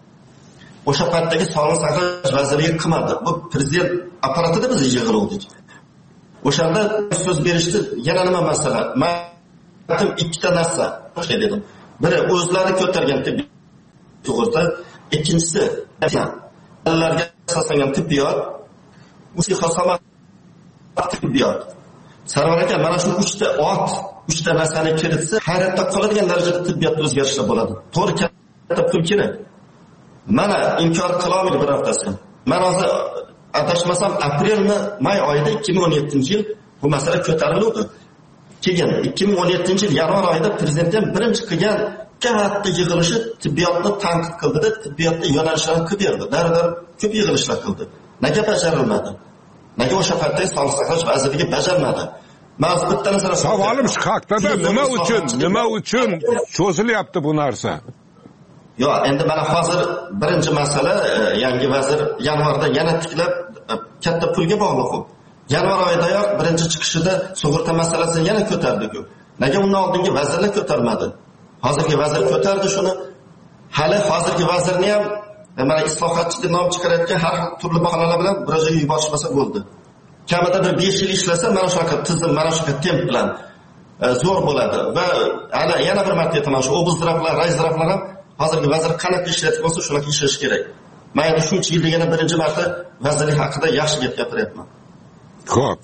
O'sha paytdagi Sog'liqni saqlash vazirligi qilmadi. Bu prezident apparatida biz yig'ildik. O'shanda so'z berishdi, yana nima masala? Men aytdim ikkita narsa o'sha dedim. Biri o'zlari ko'targan tibbiy sug'urta, ikkinchisi bolalarga asoslangan tibbiyot, psixosoma tibbiyot. Sarvar aka, mana shu uchta ot, uchta narsani kiritsa, hayratda qoladigan darajada tibbiyotda o'zgarishlar bo'ladi. To'g'ri, katta pul kerak. Mana inkor qila olmaydi birortasi. Men hozir adashmasam aprelmi, may oyida ikki ming o'n yettinchi yil bu masala ko'tarildi. Keyin ikki ming o'n yettinchi yil yanvar oyida prezident birinchi qilgan katta yig'ilishi tibbiyotni tanqid qildi, tibbiyotda yo'nalishlarni qilib berdi. Darhol ko'p yig'ilishlar qildi. Nega bajarilmadi? Nega o'sha paytda Sog'liqni saqlash vazirligi bajarmadi? Men bitta narsa savolim shu haqida, nima uchun, nima uchun cho'zilyapti bu narsa? Yo, endi mana hozir birinchi masala yangi vazir yanvarda yana tiklab katta pulga bog'liq u. Yanvar oyidayoq birinchi chiqishida sug'urta masalasini yana ko'tardi-ku. Nega undan oldingi vazirlar ko'tarmadi? Hozirgi vazir ko'tardi shuni. Hali hozirgi vazirni ham mana islohotchi deb nom chiqarayotgan har xil turli bahonalar bilan biroz yuborishmasa bo'ldi. Kamida bir besh yil ishlasa mana shunaqa tizim, mana shunaqa temp bilan zo'r bo'ladi. Va hali yana bir marta aytaman, shu obuzdirablar, raizdirablar ham hozirgi vazir qanaqa ishlatib bo'lsa shunaqa ishlash kerak. Men endi shuncha yilda yana birinchi marta vazirlik haqida yaxshi gap gapiryapman. Xo'p.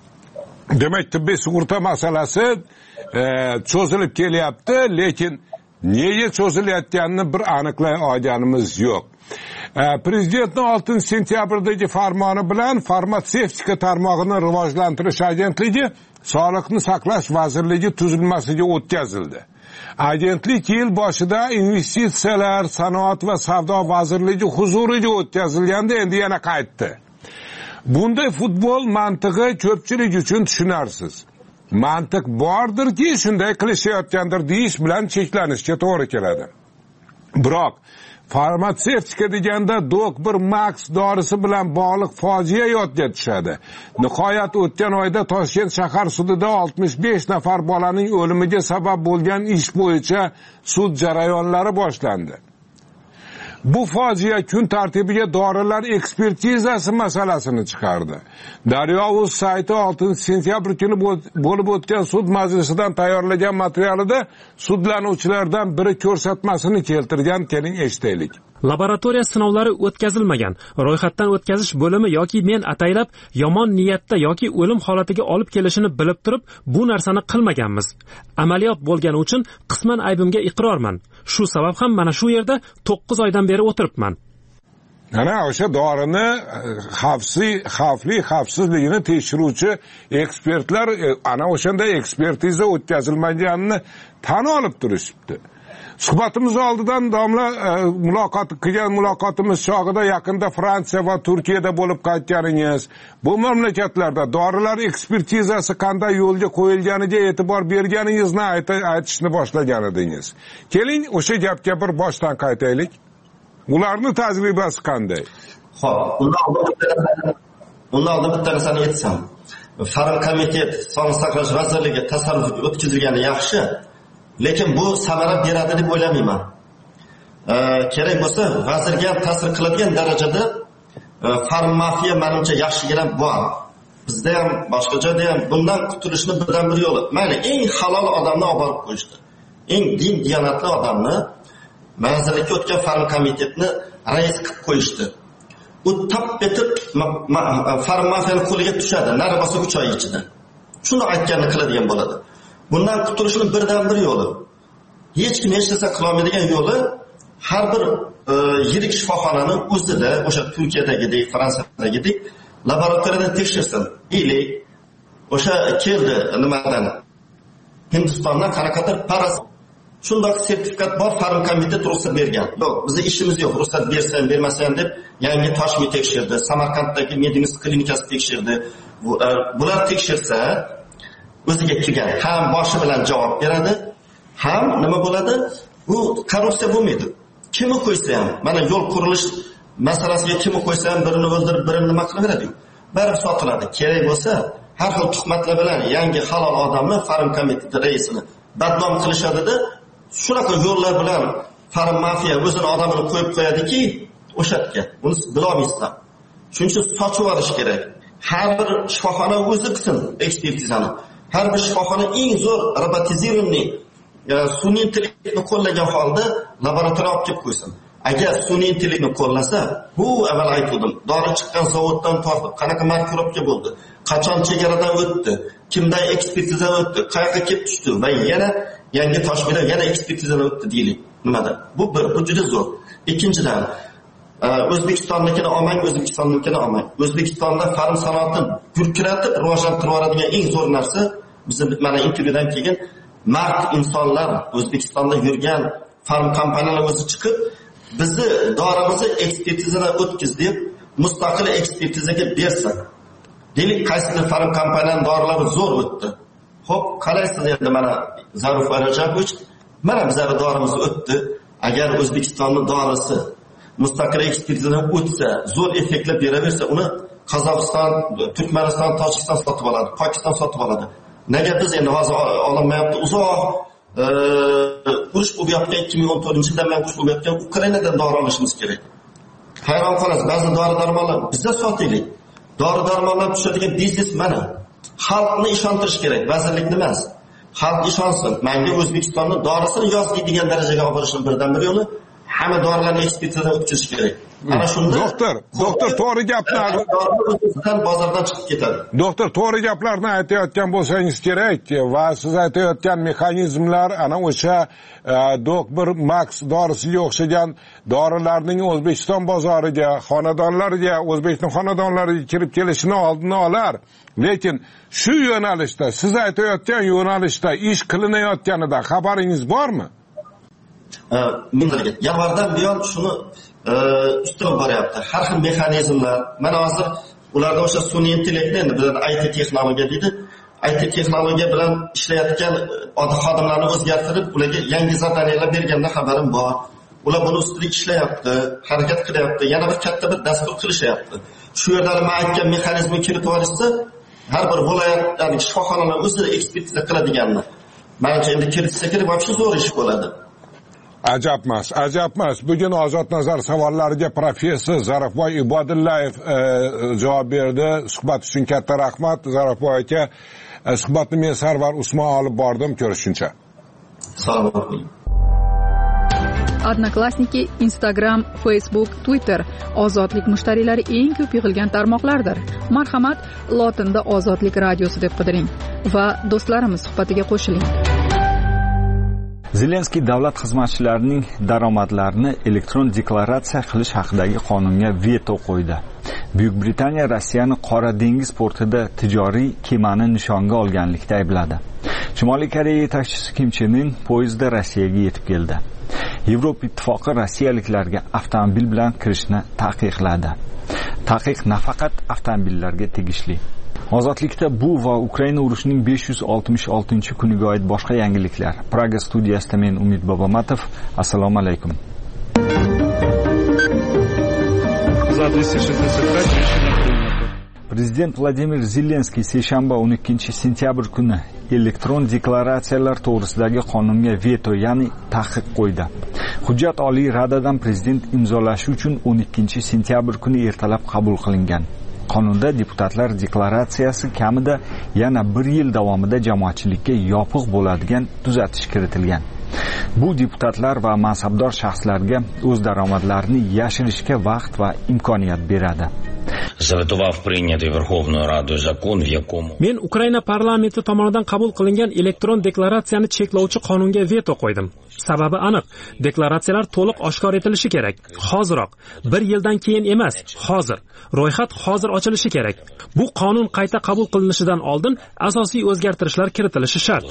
Demak, tibbiy sug'urta masalasi e, cho'zilib kelyapti, lekin nega cho'zilayotganini bir aniqlay olganimiz yo'q. E, Prezidentning oltinchi sentyabrdagi farmoni bilan farmatsevtika tarmog'ini rivojlantirish agentligi Sog'liqni saqlash vazirligi tuzilmasiga o'tkazildi. Agentlik yil boshida investitsiyalar, sanoat va savdo vazirligi huzuriga o'tkazilganda endi yana qaytdi. Bunday futbol mantig'i ko'pchilik uchun tushunarsiz. Mantiq bordirki, shunday qilishayotgandir deyish bilan cheklanishga to'g'ri keladi. Biroq farmatsevtika deganda Doktor Max dorisi bilan bog'liq fojia yodga tushadi. Nihoyat o'tgan oyda Toshkent shahar sudida oltmish besh nafar bolaning o'limiga sabab bo'lgan ish bo'yicha sud jarayonlari boshlandi. Bu fojia kun tartibiga dorilar ekspertizasi masalasini chiqardi. Daryo.uz sayti oltinchi sentyabr kuni bo'lib o'tgan sud majlisidan tayyorlagan materialida sudlanuvchilardan biri ko'rsatmasini keltirgan, keling eshitaylik. Laboratoriya sinovlari o'tkazilmagan, ro'yxatdan o'tkazish bo'limi yoki men ataylab yomon niyatda yoki o'lim holatiga olib kelishini bilib turib bu narsani qilmaganmiz. Amaliyot bo'lgani uchun qisman aybimga iqrorman. Shu sabab ham mana shu yerda to'qqiz oydan beri o'tiribman. Ana o'sha dorini xavfsiz, xavfli, xavfsizligini tekshiruvchi ekspertlar ana o'shanda ekspertiza o'tkazilmaganini tan olib turishibdi. Suhbatimiz oldidan domla muloqot qilgan muloqotimiz chog'ida yaqinda Fransiya va Turkiyada bo'lib qaytganingiz, bu mamlakatlarda dorilar ekspertizasi qanday yo'lga qo'yilganiga e'tibor berganingizni aytishni boshlagan edingiz. Keling o'sha gapga bir boshdan qaytaylik. Ularning tajribasi qanday? Xo'p, undan oldin bitta narsani aytsam. Farq komitet Sog'liqni saqlash vazirligi tasarrufiga o'tkazilgani yaxshi. Lekin bu samara beradi deb o'ylamayman. E, kerak bo'lsa, vazirga ham ta'sir qiladigan darajada e, farmafiya menimcha yaxshigina bor. Bizda ham, boshqa joyda ham bundan qutulishning birdan bir yo'li. Mayli, eng halol odamni olib borib qo'yishdi. Eng din diyonatli odamni vazirlikka o'tgan farm komitetni rais qilib qo'yishdi. U tap etib farmafiyaning qo'liga tushadi, nari bo'lsa uch oy ichida. Shuni aytganini qiladigan bo'ladi. Bundan qutulishning birdan bir yo'li, hech kim hech narsa qila olmaydigan yo'li, har bir e, yirik shifoxonaning o'zida, o'sha Turkiyadagidek, Fransiyadagidek laboratoriyada tekshirsin. Ili o'sha keldi nimadan? Hindistondan qanaqadir paras shunday sertifikat bor, farm komitet ruxsat bergan. Yo'q, bizda ishimiz yo'q, ruxsat bersan, bermasan deb yangi Toshmi tekshirdi, Samarqanddagi Medinus klinikasi tekshirdi. Bular tekshirsa o'ziga kelgan ham boshi bilan javob beradi, ham nima bo'ladi? Bu korrupsiya bo'lmaydi. Kimni qo'ysa ham, mana yo'l qurilish masalasiga kimni qo'ysa ham birini o'ldirib, birini nima qilaveradi. Barib sotiladi. Kerak bo'lsa, har xil tuhmatlar bilan yangi halol odamni farm komiteti raisini badnom qilishadi-da, shunaqa yo'llar bilan farm mafiya o'zini odamini qo'yib qo'yadiki, o'shatga. Buni bila olmaysizlar. Shuning uchun sochib yuborish kerak. Har bir shifoxona o'zi qilsin ekspertizani. Har bir shifoxona eng zo'r robotizirованный sun'iy intellektni qo'llagan holda laboratoriya olib kelib qo'ysin. Agar sun'iy intellektni qo'llasa, bu avval aytdim, dori chiqqan zavoddan tortib, qanaqa markirovka bo'ldi, qachon chegaradan o'tdi, kimdan ekspertizadan o'tdi, qayerga kelib tushdi va yana yangi Toshkentda yana ekspertizadan o'tdi deylik. Nimada? Bu bir, bu juda zo'r. Ikkinchidan, O'zbekistonnikini olmang, O'zbekistonnikini olmang. O'zbekistonda farm sanoatini gurkiratib rivojlantirib yuboradigan eng zo'r narsa bizni mana intervyudan keyin mard insonlar O'zbekistonda yurgan farm kompaniyalar o'zi chiqib, bizni dorimizni ekspertizadan o'tkiz deb mustaqil ekspertizaga bersin. Deylik, qaysi farm kompaniyaning dorilari zo'r o'tdi. Xo'p, qalaysiz endi mana Zaruf Rajabovich, mana bizning dorimiz o'tdi. Agar O'zbekistonning dorisi mustaqil ekspertizadan o'tsa, zo'r effektlar beraversa, uni Qozog'iston, Turkmaniston, Tojikiston sotib oladi, Pokiston sotib oladi. Nega biz endi hozir olinmayapti? Uzoq urush bo'layotgan ikki ming o'n to'rtinchi yildan men urush bo'layotgan Ukrainadan dori olishimiz kerak. Hayron qolasiz, ba'zi dori-darmonlar bizda sotaylik. Dori-darmonlar tushadigan biznes mana. Xalqni ishontirish kerak, vazirlikni emas. Xalq ishonsin. Menga O'zbekistonning dorisini yozlaydigan darajaga olib borishning birdan bir yo'li hamma dorilarni ekspertizadan o'tkazish kerak. Ana shunda doktor, doktor to'g'ri gaplarni o'zidan bozordan chiqib ketadi. Doktor, to'g'ri gaplarni aytayotgan bo'lsangiz kerak va siz aytayotgan mexanizmlar ana o'sha Doktor Max dorisiga o'xshagan dorilarning O'zbekiston bozoriga, xonadonlarga, O'zbekiston xonadonlariga kirib kelishini oldini olar. Lekin shu yo'nalishda, siz aytayotgan yo'nalishda ish qilinayotganidan xabaringiz bormi? Yanvardan buyon shuni ustunib boryapti. Har xil mexanizmlar. Mana hozir ularda o'sha sun'iy intellektni, endi bizda I T texnologiya deydi. I T texnologiya bilan ishlayotgan xodimlarni o'zgartirib, ularga yangi zadaniyalar berganda xabarim bor. ular buni ustida ishlayapti, harakat qilyapti, yana bir katta bir dastur qilishyapti. Shu yerda men aytgan mexanizmni kiritib olishsa, har bir viloyat, ya'ni shifoxonalar o'zida ekspertiza qiladiganlar. Menimcha endi kiritsa kerak, вообще zo'r ish bo'ladi. Ajabmas, ajabmas. Bugun Ozod nazar savollariga professor Zarafboy Ibodullayev e, javob berdi. Suhbat uchun katta rahmat. Zarafboy aka, e, suhbatni men Sarvar Usmon olib bordim. Ko'rishguncha. Salomat bo'ling. Odnoklassniki, Instagram, Facebook, Twitter ozodlik mushtariylari eng ko'p yig'ilgan tarmoqlardir. Marhamat, lotinda Ozodlik radiosi deb qidiring va do'stlarimiz suhbatiga qo'shiling. Zelenskiy davlat xizmatchilarining daromadlarini elektron deklaratsiya qilish haqidagi qonunga veto qo'ydi. Buyuk Britaniya Rossiyani Qora dengiz portida tijoriy kemani nishonga olganlikda aybladi. Shimoliy Koreya yetakchisi Kim Chen In poyezdda Rossiyaga yetib keldi. Yevropa ittifoqi rossiyaliklarga avtomobil bilan kirishni taqiqladi. Taqiq nafaqat avtomobillarga tegishli. Ozodlikda bu va Ukraina urushining besh yuz oltmish oltinchi kuniga oid boshqa yangiliklar. Praga studiyasida men Umid Bobomatov. Assalomu alaykum. Prezident Vladimir Zelenskiy seshanba o'n ikkinchi sentyabr kuni elektron deklaratsiyalar to'g'risidagi qonunga veto, ya'ni taqiq qo'ydi. Hujjat Oliy Radadan prezident imzolashi uchun o'n ikkinchi sentyabr kuni ertalab qabul qilingan. Qonunda deputatlar deklaratsiyasi kamida yana bir yil davomida jamoatchilikka yopiq bo'ladigan tuzatish kiritilgan. Bu deputatlar va mansabdor shaxslarga o'z daromadlarini yashirishga vaqt va imkoniyat beradi. Завetoval принятый Верховную Раду закон, в якому Men Ukraina parlamenti tomonidan qabul qilingan elektron deklaratsiyani cheklovchi qonunga veto qo'ydim. Sababi aniq. Deklaratsiyalar to'liq oshkor etilishi kerak. Hoziroq, bir yildan keyin emas, hozir. Ro'yxat hozir ochilishi kerak. Bu qonun qayta qabul qilinishidan oldin asosiy o'zgartirishlar kiritilishi shart.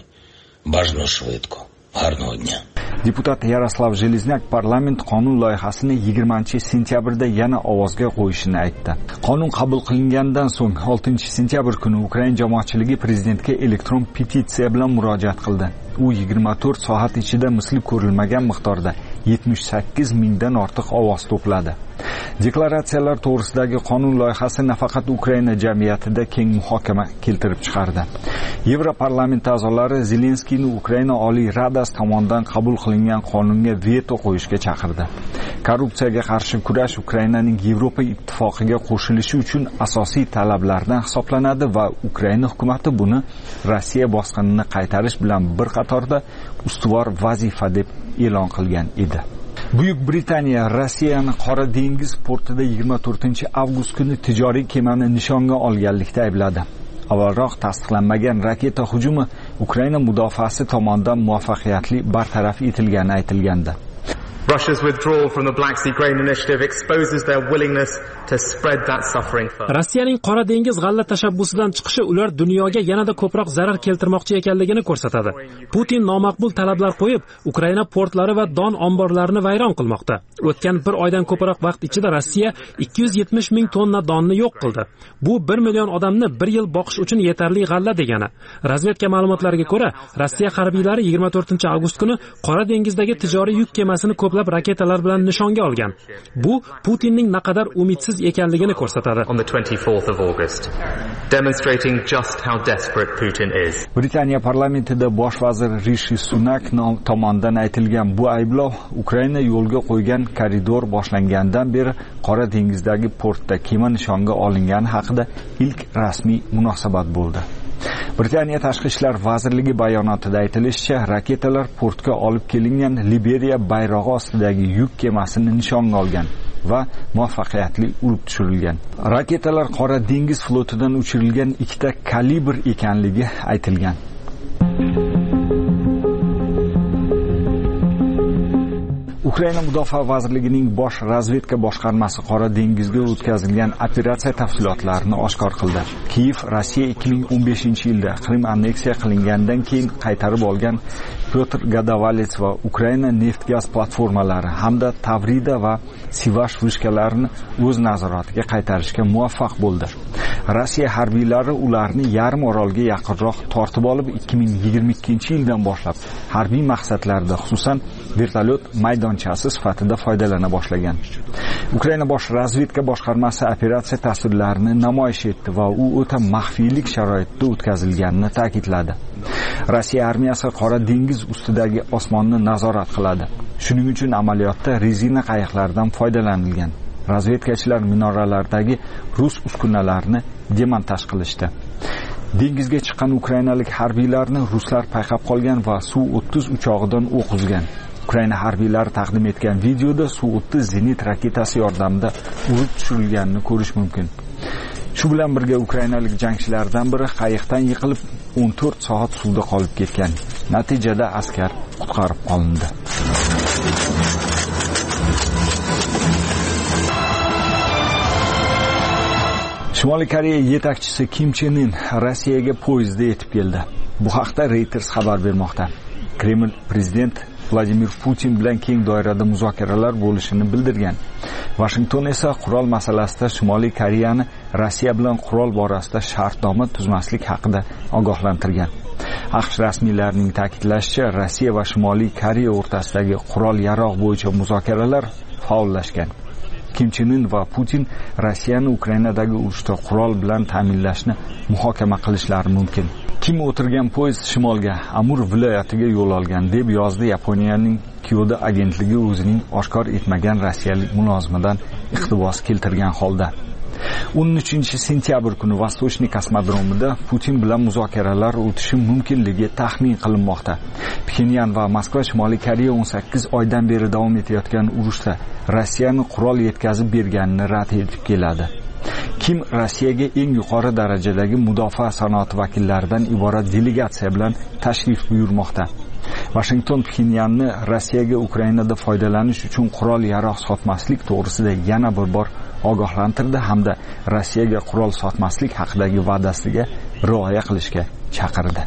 Важно швидко. Гарного дня. Deputat Yaroslav Железняк parlament qonun loyihasini yigirmanchi sentyabrda yana ovozga qo'yishini aytdi. Qonun qabul qilingandan so'ng oltinchi sentyabr kuni Ukraina jamoatchiligi prezidentga elektron petitsiya bilan murojaat qildi. U yigirma to'rt soat ichida misli ko'rilmagan miqdorda yetmish sakkiz mingdan ortiq ovoz to'pladi. Deklaratsiyalar to'g'risidagi qonun loyihasi nafaqat Ukraina jamiyatida keng muhokama keltirib chiqardi. Yevroparlament a'zolari Zelenskiyni Ukraina Oliy Radasi tomonidan qabul qilingan qonunga veto qo'yishga chaqirdi. Korrupsiyaga qarshi kurash Ukrainaning Yevropa ittifoqiga qo'shilishi uchun asosiy talablardan hisoblanadi va Ukraina hukumatı buni Rossiya bosqinini qaytarish bilan bir qatorda ustuvor vazifa deb e'lon qilgan edi. Buyuk Britaniya Rossiyani Qora dengiz portida yigirma to'rtinchi avgust kuni tijoriy kemani nishonga olganlikda aybladi. Avvalroq tasdiqlanmagan raketa hujumi Ukraina mudofaasi tomonidan muvaffaqiyatli bartaraf etilgani aytilgandi. Russia's withdrawal from the Black Sea Grain Initiative exposes their willingness to spread that suffering further. Rossiyaning Qora dengiz g'alla tashabbusidan chiqishi ular dunyoga yanada ko'proq zarar keltirmoqchi ekanligini ko'rsatadi. Putin nomaqbul talablar qo'yib, Ukraina portlari va don omborlarini vayron qilmoqda. O'tgan bir oydan ko'proq vaqt ichida Rossiya ikki yuz yetmish ming tonna donni yo'q qildi. Bu bir million odamni bir yil boqish uchun yetarli g'alla degani. Razvedka ma'lumotlariga ko'ra, Rossiya harbiylari yigirma to'rtinchi avgust kuni Qora dengizdagi tijoriy yuk kemasini ko'plab raketalar bilan nishonga olgan. Bu Putinning naqadar umidsiz ekanligini ko'rsatadi. On the twenty-fourth of August, demonstrating just how desperate Putin is. Britaniya parlamentida bosh vazir Rishi Sunak tomonidan aytilgan bu ayblov Ukraina yo'lga qo'ygan koridor boshlangandan beri Qora dengizdagi portda kema nishonga olingani haqida ilk rasmiy munosabat bo'ldi. Britaniya Tashqi ishlar vazirligi bayonotida aytilishicha, raketalar portga olib kelingan Liberiya bayrog'i ostidagi yuk kemasini nishonga olgan va muvaffaqiyatli urib tushirilgan. Raketalar Qora dengiz flotidan uchirilgan ikkita kalibr ekanligi aytilgan. Ukraina Mudofaa vazirligining bosh razvedka boshqarmasi Qora dengizga o'tkazilgan operatsiya tafsilotlarini oshkor qildi. Kiyev Rossiya ikki ming o'n beshinchi yilda Qrim anneksiya qilingandan keyin qaytarib olgan Pyotr Godavalets va Ukraina neft-gaz platformalari hamda Tavrida va Sivash vishkalarini o'z nazoratiga qaytarishga muvaffaq bo'ldi. Rossiya harbiylari ularni yarim orolga yaqinroq tortib olib, ikki ming yigirma ikkinchi yildan boshlab harbiy maqsadlarda, xususan vertolyot maydonchasi sifatida foydalana boshlagan. Ukraina bosh razvedka boshqarmasi operatsiya tasvirlarini namoyish etdi va u o'ta maxfiylik sharoitida o'tkazilganini ta'kidladi. Rossiya armiyasi Qora dengiz ustidagi osmonni nazorat qiladi. Shuning uchun amaliyotda rezina qayiqlardan foydalanilgan. Razvedkachilar minoralardagi rus uskunalarini demontaj qilishdi. Dengizga chiqqan ukrainalik harbiylarni ruslar payqab qolgan va Su o'ttiz uchog'idan o'q uzgan. Ukraina harbiylari taqdim etgan videoda Su o'ttiz zenit raketasi yordamida urib tushirilganini ko'rish mumkin. Shu bilan birga ukrainalik jangchilardan biri qayiqdan yiqilib o'n to'rt soat suvda qolib ketgan. Natijada askar qutqarib qolindi. Shimoliy Koreya yetakchisi Kim Chen In Rossiyaga poyezdda yetib keldi. Bu haqda Reuters xabar bermoqda. Kreml prezident Vladimir Putin bilan keng doirada muzokaralar bo'lishini bildirgan. Washington esa qurol masalasida Shimoliy Koreyani Rossiya bilan qurol borasida shartnoma tuzmaslik haqida ogohlantirgan. AQSh rasmiylarining ta'kidlashicha, Rossiya va Shimoliy Koreya o'rtasidagi qurol-yarog' bo'yicha muzokaralar faollashgan. Kim Chen In va Putin Rossiyani Ukrainadagi urushda qurol bilan ta'minlashni muhokama qilishlari mumkin. Kim o'tirgan poyezd shimolga, Amur viloyatiga yo'l olgan, deb yozdi Yaponiyaning Kyodo agentligi o'zining oshkor etmagan rossiyalik mulozimidan iqtibos keltirgan holda. o'n uchinchi sentyabr kuni Vostochniy kosmodromida Putin bilan muzokaralar o'tishi mumkinligi taxmin qilinmoqda. Pxenyan va Moskva Shimoliy Koreya o'n sakkiz oydan beri davom etayotgan urushda Rossiyani qurol yetkazib berganini rad etib keladi. Kim Rossiyaga eng yuqori darajadagi mudofaa sanoati vakillaridan iborat delegatsiya bilan tashrif buyurmoqda. Washington Pxenyanni Rossiyaga Ukrainada foydalanish uchun qurol-yarog' sotmaslik to'g'risida yana bir bor ogohlantirdi hamda Rossiyaga qurol sotmaslik haqidagi va'dasiga rioya qilishga chaqirdi.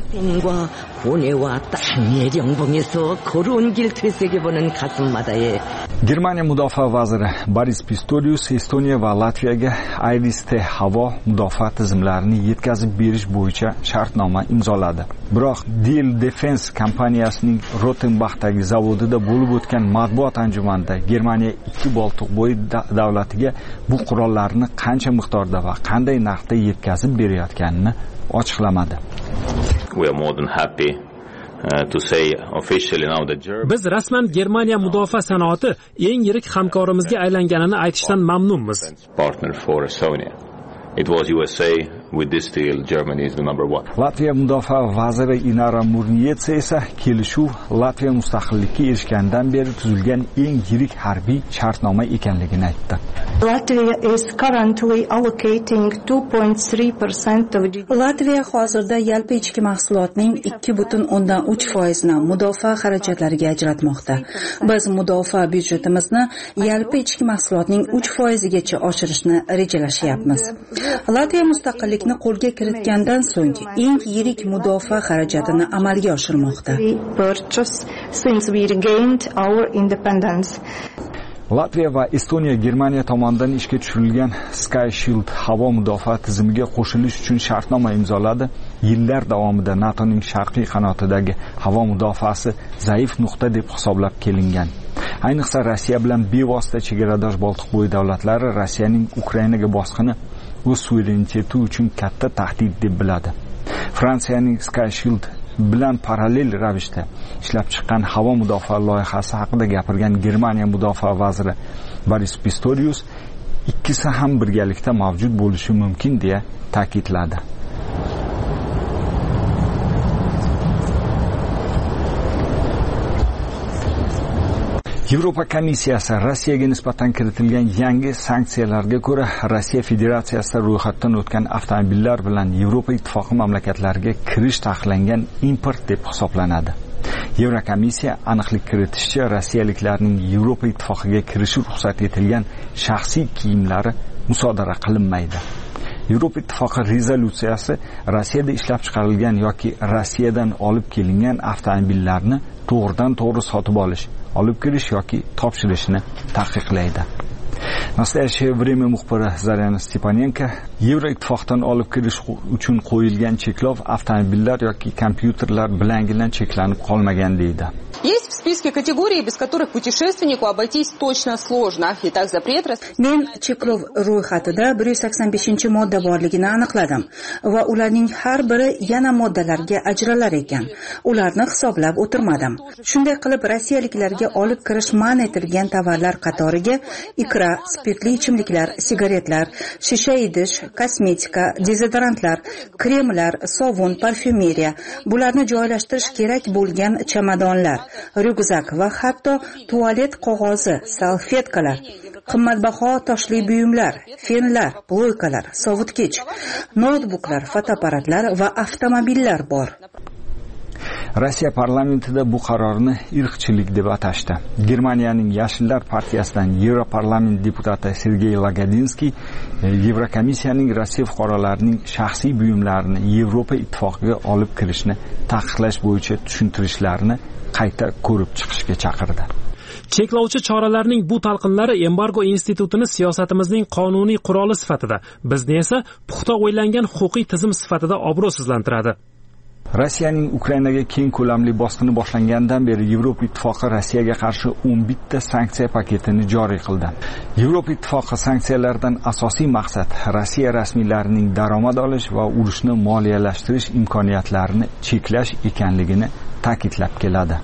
Germaniya mudofaa vaziri Boris Pistorius Estoniya va Latviyaga Iris-T havo mudofaa tizimlarini yetkazib berish bo'yicha shartnoma imzoladi. Biroq Dell Defense kompaniyasining Rotenbachdagi zavodida bo'lib o'tgan matbuot anjumanida Germaniya ikki Boltiqbo'yi davlatiga bu qurollarni qancha miqdorda va qanday narxda yetkazib berayotganini ochiqlamadi. We are more than happy uh, to say officially now that Germany... Biz rasman Germaniya mudofaa sanoati eng yirik hamkorimizga aylanganini aytishdan mamnunmiz. Partner for Estonia. It was U S A. With this deal, Germany is the number one. Latviya mudofaa vaziri Inara Murniyetsa esa kelishuv Latviya mustaqillikka erishgandan beri tuzilgan eng yirik harbiy shartnoma ekanligini aytdi. Latvia is currently allocating two point three percent of Latviya hozirda yalpi ichki mahsulotning ikki butun o'ndan uch foizini mudofaa xarajatlariga ajratmoqda. Biz mudofaa byudjetimizni yalpi ichki mahsulotning uch foizigacha oshirishni rejalashyapmiz. Latviya mustaqillik qo'lga kiritgandan so'ng eng yirik mudofaa xarajatini amalga oshirmoqda. Latviya va Estoniya Germaniya tomonidan ishga tushirilgan Sky Shield havo mudofaa tizimiga qo'shilish uchun shartnoma imzoladi. Yillar davomida NATOning sharqiy qanotidagi havo mudofaasi zaif nuqta deb hisoblab kelingan. Ayniqsa Rossiya bilan bevosita chegaradosh Boltiqbo'yi davlatlari Rossiyaning Ukrainaga bosqini o'z suvereniteti uchun katta tahdid deb biladi. Fransiyaning Sky Shield bilan parallel ravishda ishlab chiqqan havo mudofaa loyihasi haqida gapirgan Germaniya mudofaa vaziri Boris Pistorius ikkisi ham birgalikda mavjud bo'lishi mumkin deya ta'kidladi. Yevropa komissiyasi Rossiyaga nisbatan kiritilgan yangi sanksiyalarga ko'ra Rossiya Federatsiyasida ro'yxatdan o'tgan avtomobillar bilan Yevropa ittifoqi mamlakatlariga kirish taqiqlangan import deb hisoblanadi. Yevrokomissiya aniqlik kiritishicha, rossiyaliklarning Yevropa ittifoqiga kirishi ruxsat etilgan shaxsiy kiyimlari musodara qilinmaydi. Yevropa ittifoqi rezolyutsiyasi Rossiyada ishlab chiqarilgan yoki Rossiyadan olib kelingan avtomobillarni to'g'ridan to'g'ri sotib olish, olib kirish yoki topshirishni taqiqlaydi. Nastoящее время muxbiri Zaryana Stepanenko Yevroittifoqdan olib kirish uchun qo'yilgan cheklov avtomobillar yoki kompyuterlar bilangina cheklanib qolmagan deydi. Есть в списке категорий, без которых путешественнику обойтись точно сложно. Итак, запрет... Men cheklov ro'yxatida bir yuz sakson beshinchi modda borligini aniqladim va ularning har biri yana moddalarga ajralar ekan. Ularni hisoblab o'tirmadim. Shunday qilib rossiyaliklarga olib kirish man etilgan tovarlar qatoriga ikra, spirtli ichimliklar, sigaretlar, shisha idish, kosmetika, dezodorantlar, kremlar, sovun, parfyumeriya, bularni joylashtirish kerak bo'lgan chamadonlar, ryukzak va hatto tualet qog'ozi, salfetkalar, qimmatbaho toshli buyumlar, fenlar, ploykalar, sovutgich, noutbuklar, fotoapparatlar va avtomobillar bor. Rossiya parlamentida bu qarorni irqchilik deb atashdi. Germaniyaning Yashillar partiyasidan Yevroparlament deputati Sergey Lagodinskiy Yevrokomissiyaning Rossiya fuqarolarining shaxsiy buyumlarini Yevropa ittifoqiga olib kirishni taqiqlash bo'yicha tushuntirishlarni qayta ko'rib chiqishga chaqirdi. Cheklovchi choralarning bu talqinlari embargo institutini siyosatimizning qonuniy quroli sifatida, bizni esa puxta o'ylangan huquqiy tizim sifatida obro'sizlantiradi. Rossiyaning Ukrainaga keng ko'lamli bosqini boshlangandan beri Yevropa ittifoqi Rossiyaga qarshi o'n bir ta sanksiya paketini joriy qildi. Yevropa ittifoqi sanksiyalardan asosiy maqsad Rossiya rasmiylarining daromad olish va urushni moliyalashtirish imkoniyatlarini cheklash ekanligini ta'kidlab keladi.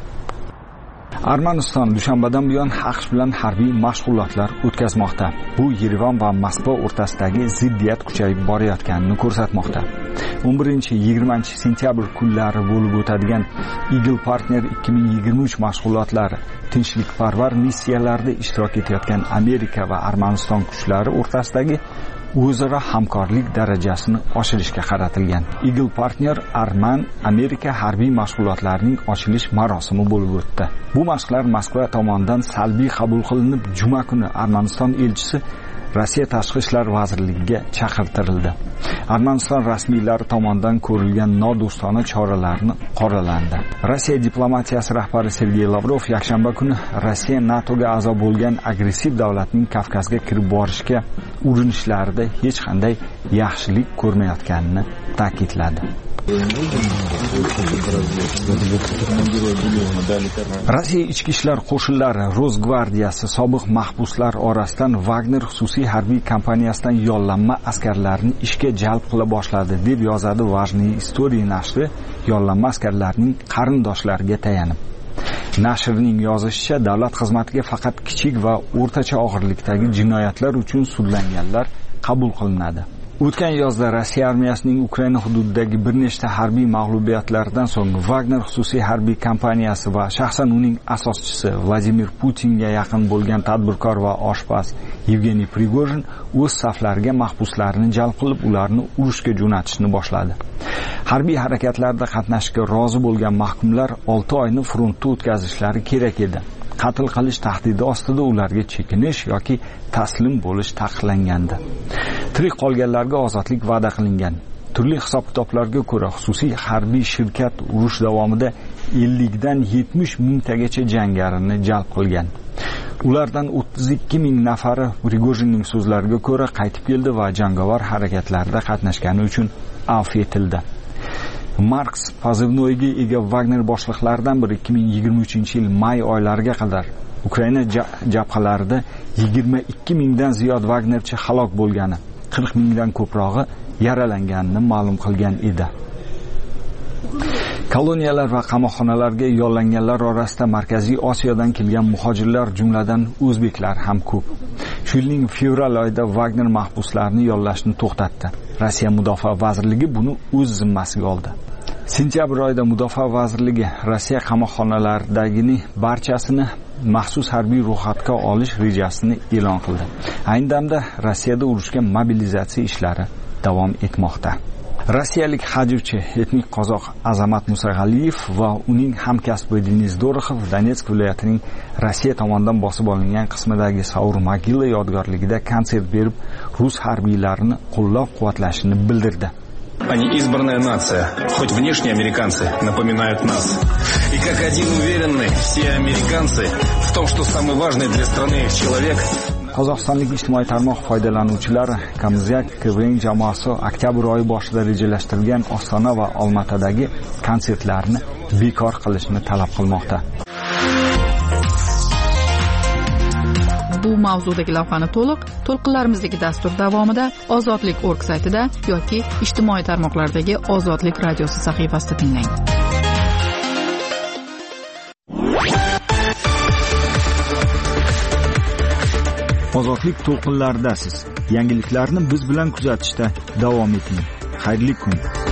Armaniston dushanbadan buyon AQSh bilan harbiy mashg'ulotlar o'tkazmoqda. Bu Yerevan va Moskva o'rtasidagi ziddiyat kuchayib borayotganini ko'rsatmoqda. o'n birinchi yigirmanchi sentyabr kunlari bo'lib o'tadigan Eagle Partner ikki ming yigirma uch mashg'ulotlari tinchlikparvar missiyalarida ishtirok etayotgan Amerika va Armaniston kuchlari o'rtasidagi o'zaro hamkorlik darajasini oshirishga qaratilgan. Eagle Partner Arman Amerika harbiy mashg'ulotlarining ochilish marosimi bo'lib o'tdi. Bu mashqlar Moskva tomonidan salbiy qabul qilinib, juma kuni Armaniston elchisi Rossiya tashqi ishlar vazirligiga chaqirtirildi. Armaniston rasmiylari tomonidan ko'rilgan nodo'stona choralarni qoralandi. Rossiya diplomatiyasi rahbari Sergey Lavrov yakshanba kuni Rossiya NATOga a'zo bo'lgan agressiv davlatning Kavkazga kirib borishga urinishlarida hech qanday yaxshilik ko'rmayotganini ta'kidladi. Rossiya ichki ishlar qo'shinlari Rosgvardiyasi sobiq mahbuslar orasidan Wagner xususiy harbiy kompaniyasidan yollanma askarlarni ishga jalb qila boshladi deb yozadi Vajniy Istoriya nashri yollanma askarlarning qarindoshlariga tayanib. Nashrning yozishicha, davlat xizmatiga faqat kichik va o'rtacha og'irlikdagi jinoyatlar uchun sudlanganlar qabul qilinadi. O'tgan yozda Rossiya armiyasining Ukraina hududidagi bir nechta harbiy mag'lubiyatlaridan so'ng Wagner xususiy harbiy kompaniyasi va shaxsan uning asoschisi Vladimir Putinga yaqin bo'lgan tadbirkor va oshpaz Yevgeniy Prigojin o'z saflariga mahbuslarni jalb qilib, ularni urushga jo'natishni boshladi. Harbiy harakatlarda qatnashishga rozi bo'lgan mahkumlar olti oyni frontda o'tkazishlari kerak edi. Qatl qilish tahdidi ostida ularga chekinish yoki taslim bo'lish taqiqlangandi. Tirik qolganlarga ozodlik va'da qilingan. Turli hisob-kitoblarga ko'ra, xususiy harbiy shirkat urush davomida ellik dan yetmish mingtagacha jangarini jalb qilgan. Ulardan o'ttiz ikki ming nafari Prigojinning so'zlariga ko'ra qaytib keldi va jangovar harakatlarda qatnashgani uchun afv etildi. Marks pozivnoyiga ega Wagner boshliqlaridan biri ikki ming yigirma uchinchi yil may oylariga qadar Ukraina jabhalarida yigirma ikki mingdan ziyod Wagnerchi halok bo'lgani, qirq mingdan ko'prog'i yaralanganini ma'lum qilgan edi. Koloniyalar va qamoqxonalarga yollanganlar orasida Markaziy Osiyodan kelgan muhojirlar, jumladan o'zbeklar ham ko'p. Shu yilning fevral oyida Wagner mahbuslarni yollashni to'xtatdi. Rossiya Mudofaa vazirligi buni o'z zimmasiga oldi. Sentyabr oyida Mudofaa vazirligi Rossiya qamoqxonalaridagini barchasini maxsus harbiy ro'yxatga olish rejasini e'lon qildi. Ayni damda Rossiyada urushga mobilizatsiya ishlari davom etmoqda. Rossiyalik hajivchi etnik qozoq Azamat Musag'aliyev va uning hamkasbi Denis Doroxov Donetsk viloyatining Rossiya tomonidan bosib olingan qismidagi Saur Mogila yodgorligida konsert berib, rus harbiylarini qo'llab-quvvatlashini bildirdi. Они избранная нация, хоть внешне американцы напоминают нас. И как один уверены все американцы в том, что самый важный для страны человек. Qozog'istonlik ijtimoiy tarmoq foydalanuvchilari Kamzyak Kvn jamoasi oktyabr oyi boshida rejalashtirilgan Ostona va Olmatadagi konsertlarni bekor qilishni talab qilmoqda. Bu mavzudagi lavhani to'liq to'lqinlarimizdagi dastur davomida Ozodlik org saytida yoki ijtimoiy tarmoqlardagi Ozodlik radiosi sahifasida tinglang. Ozodlik to'lqinlaridasiz. Yangiliklarni biz bilan kuzatishda davom eting. Xayrli kun.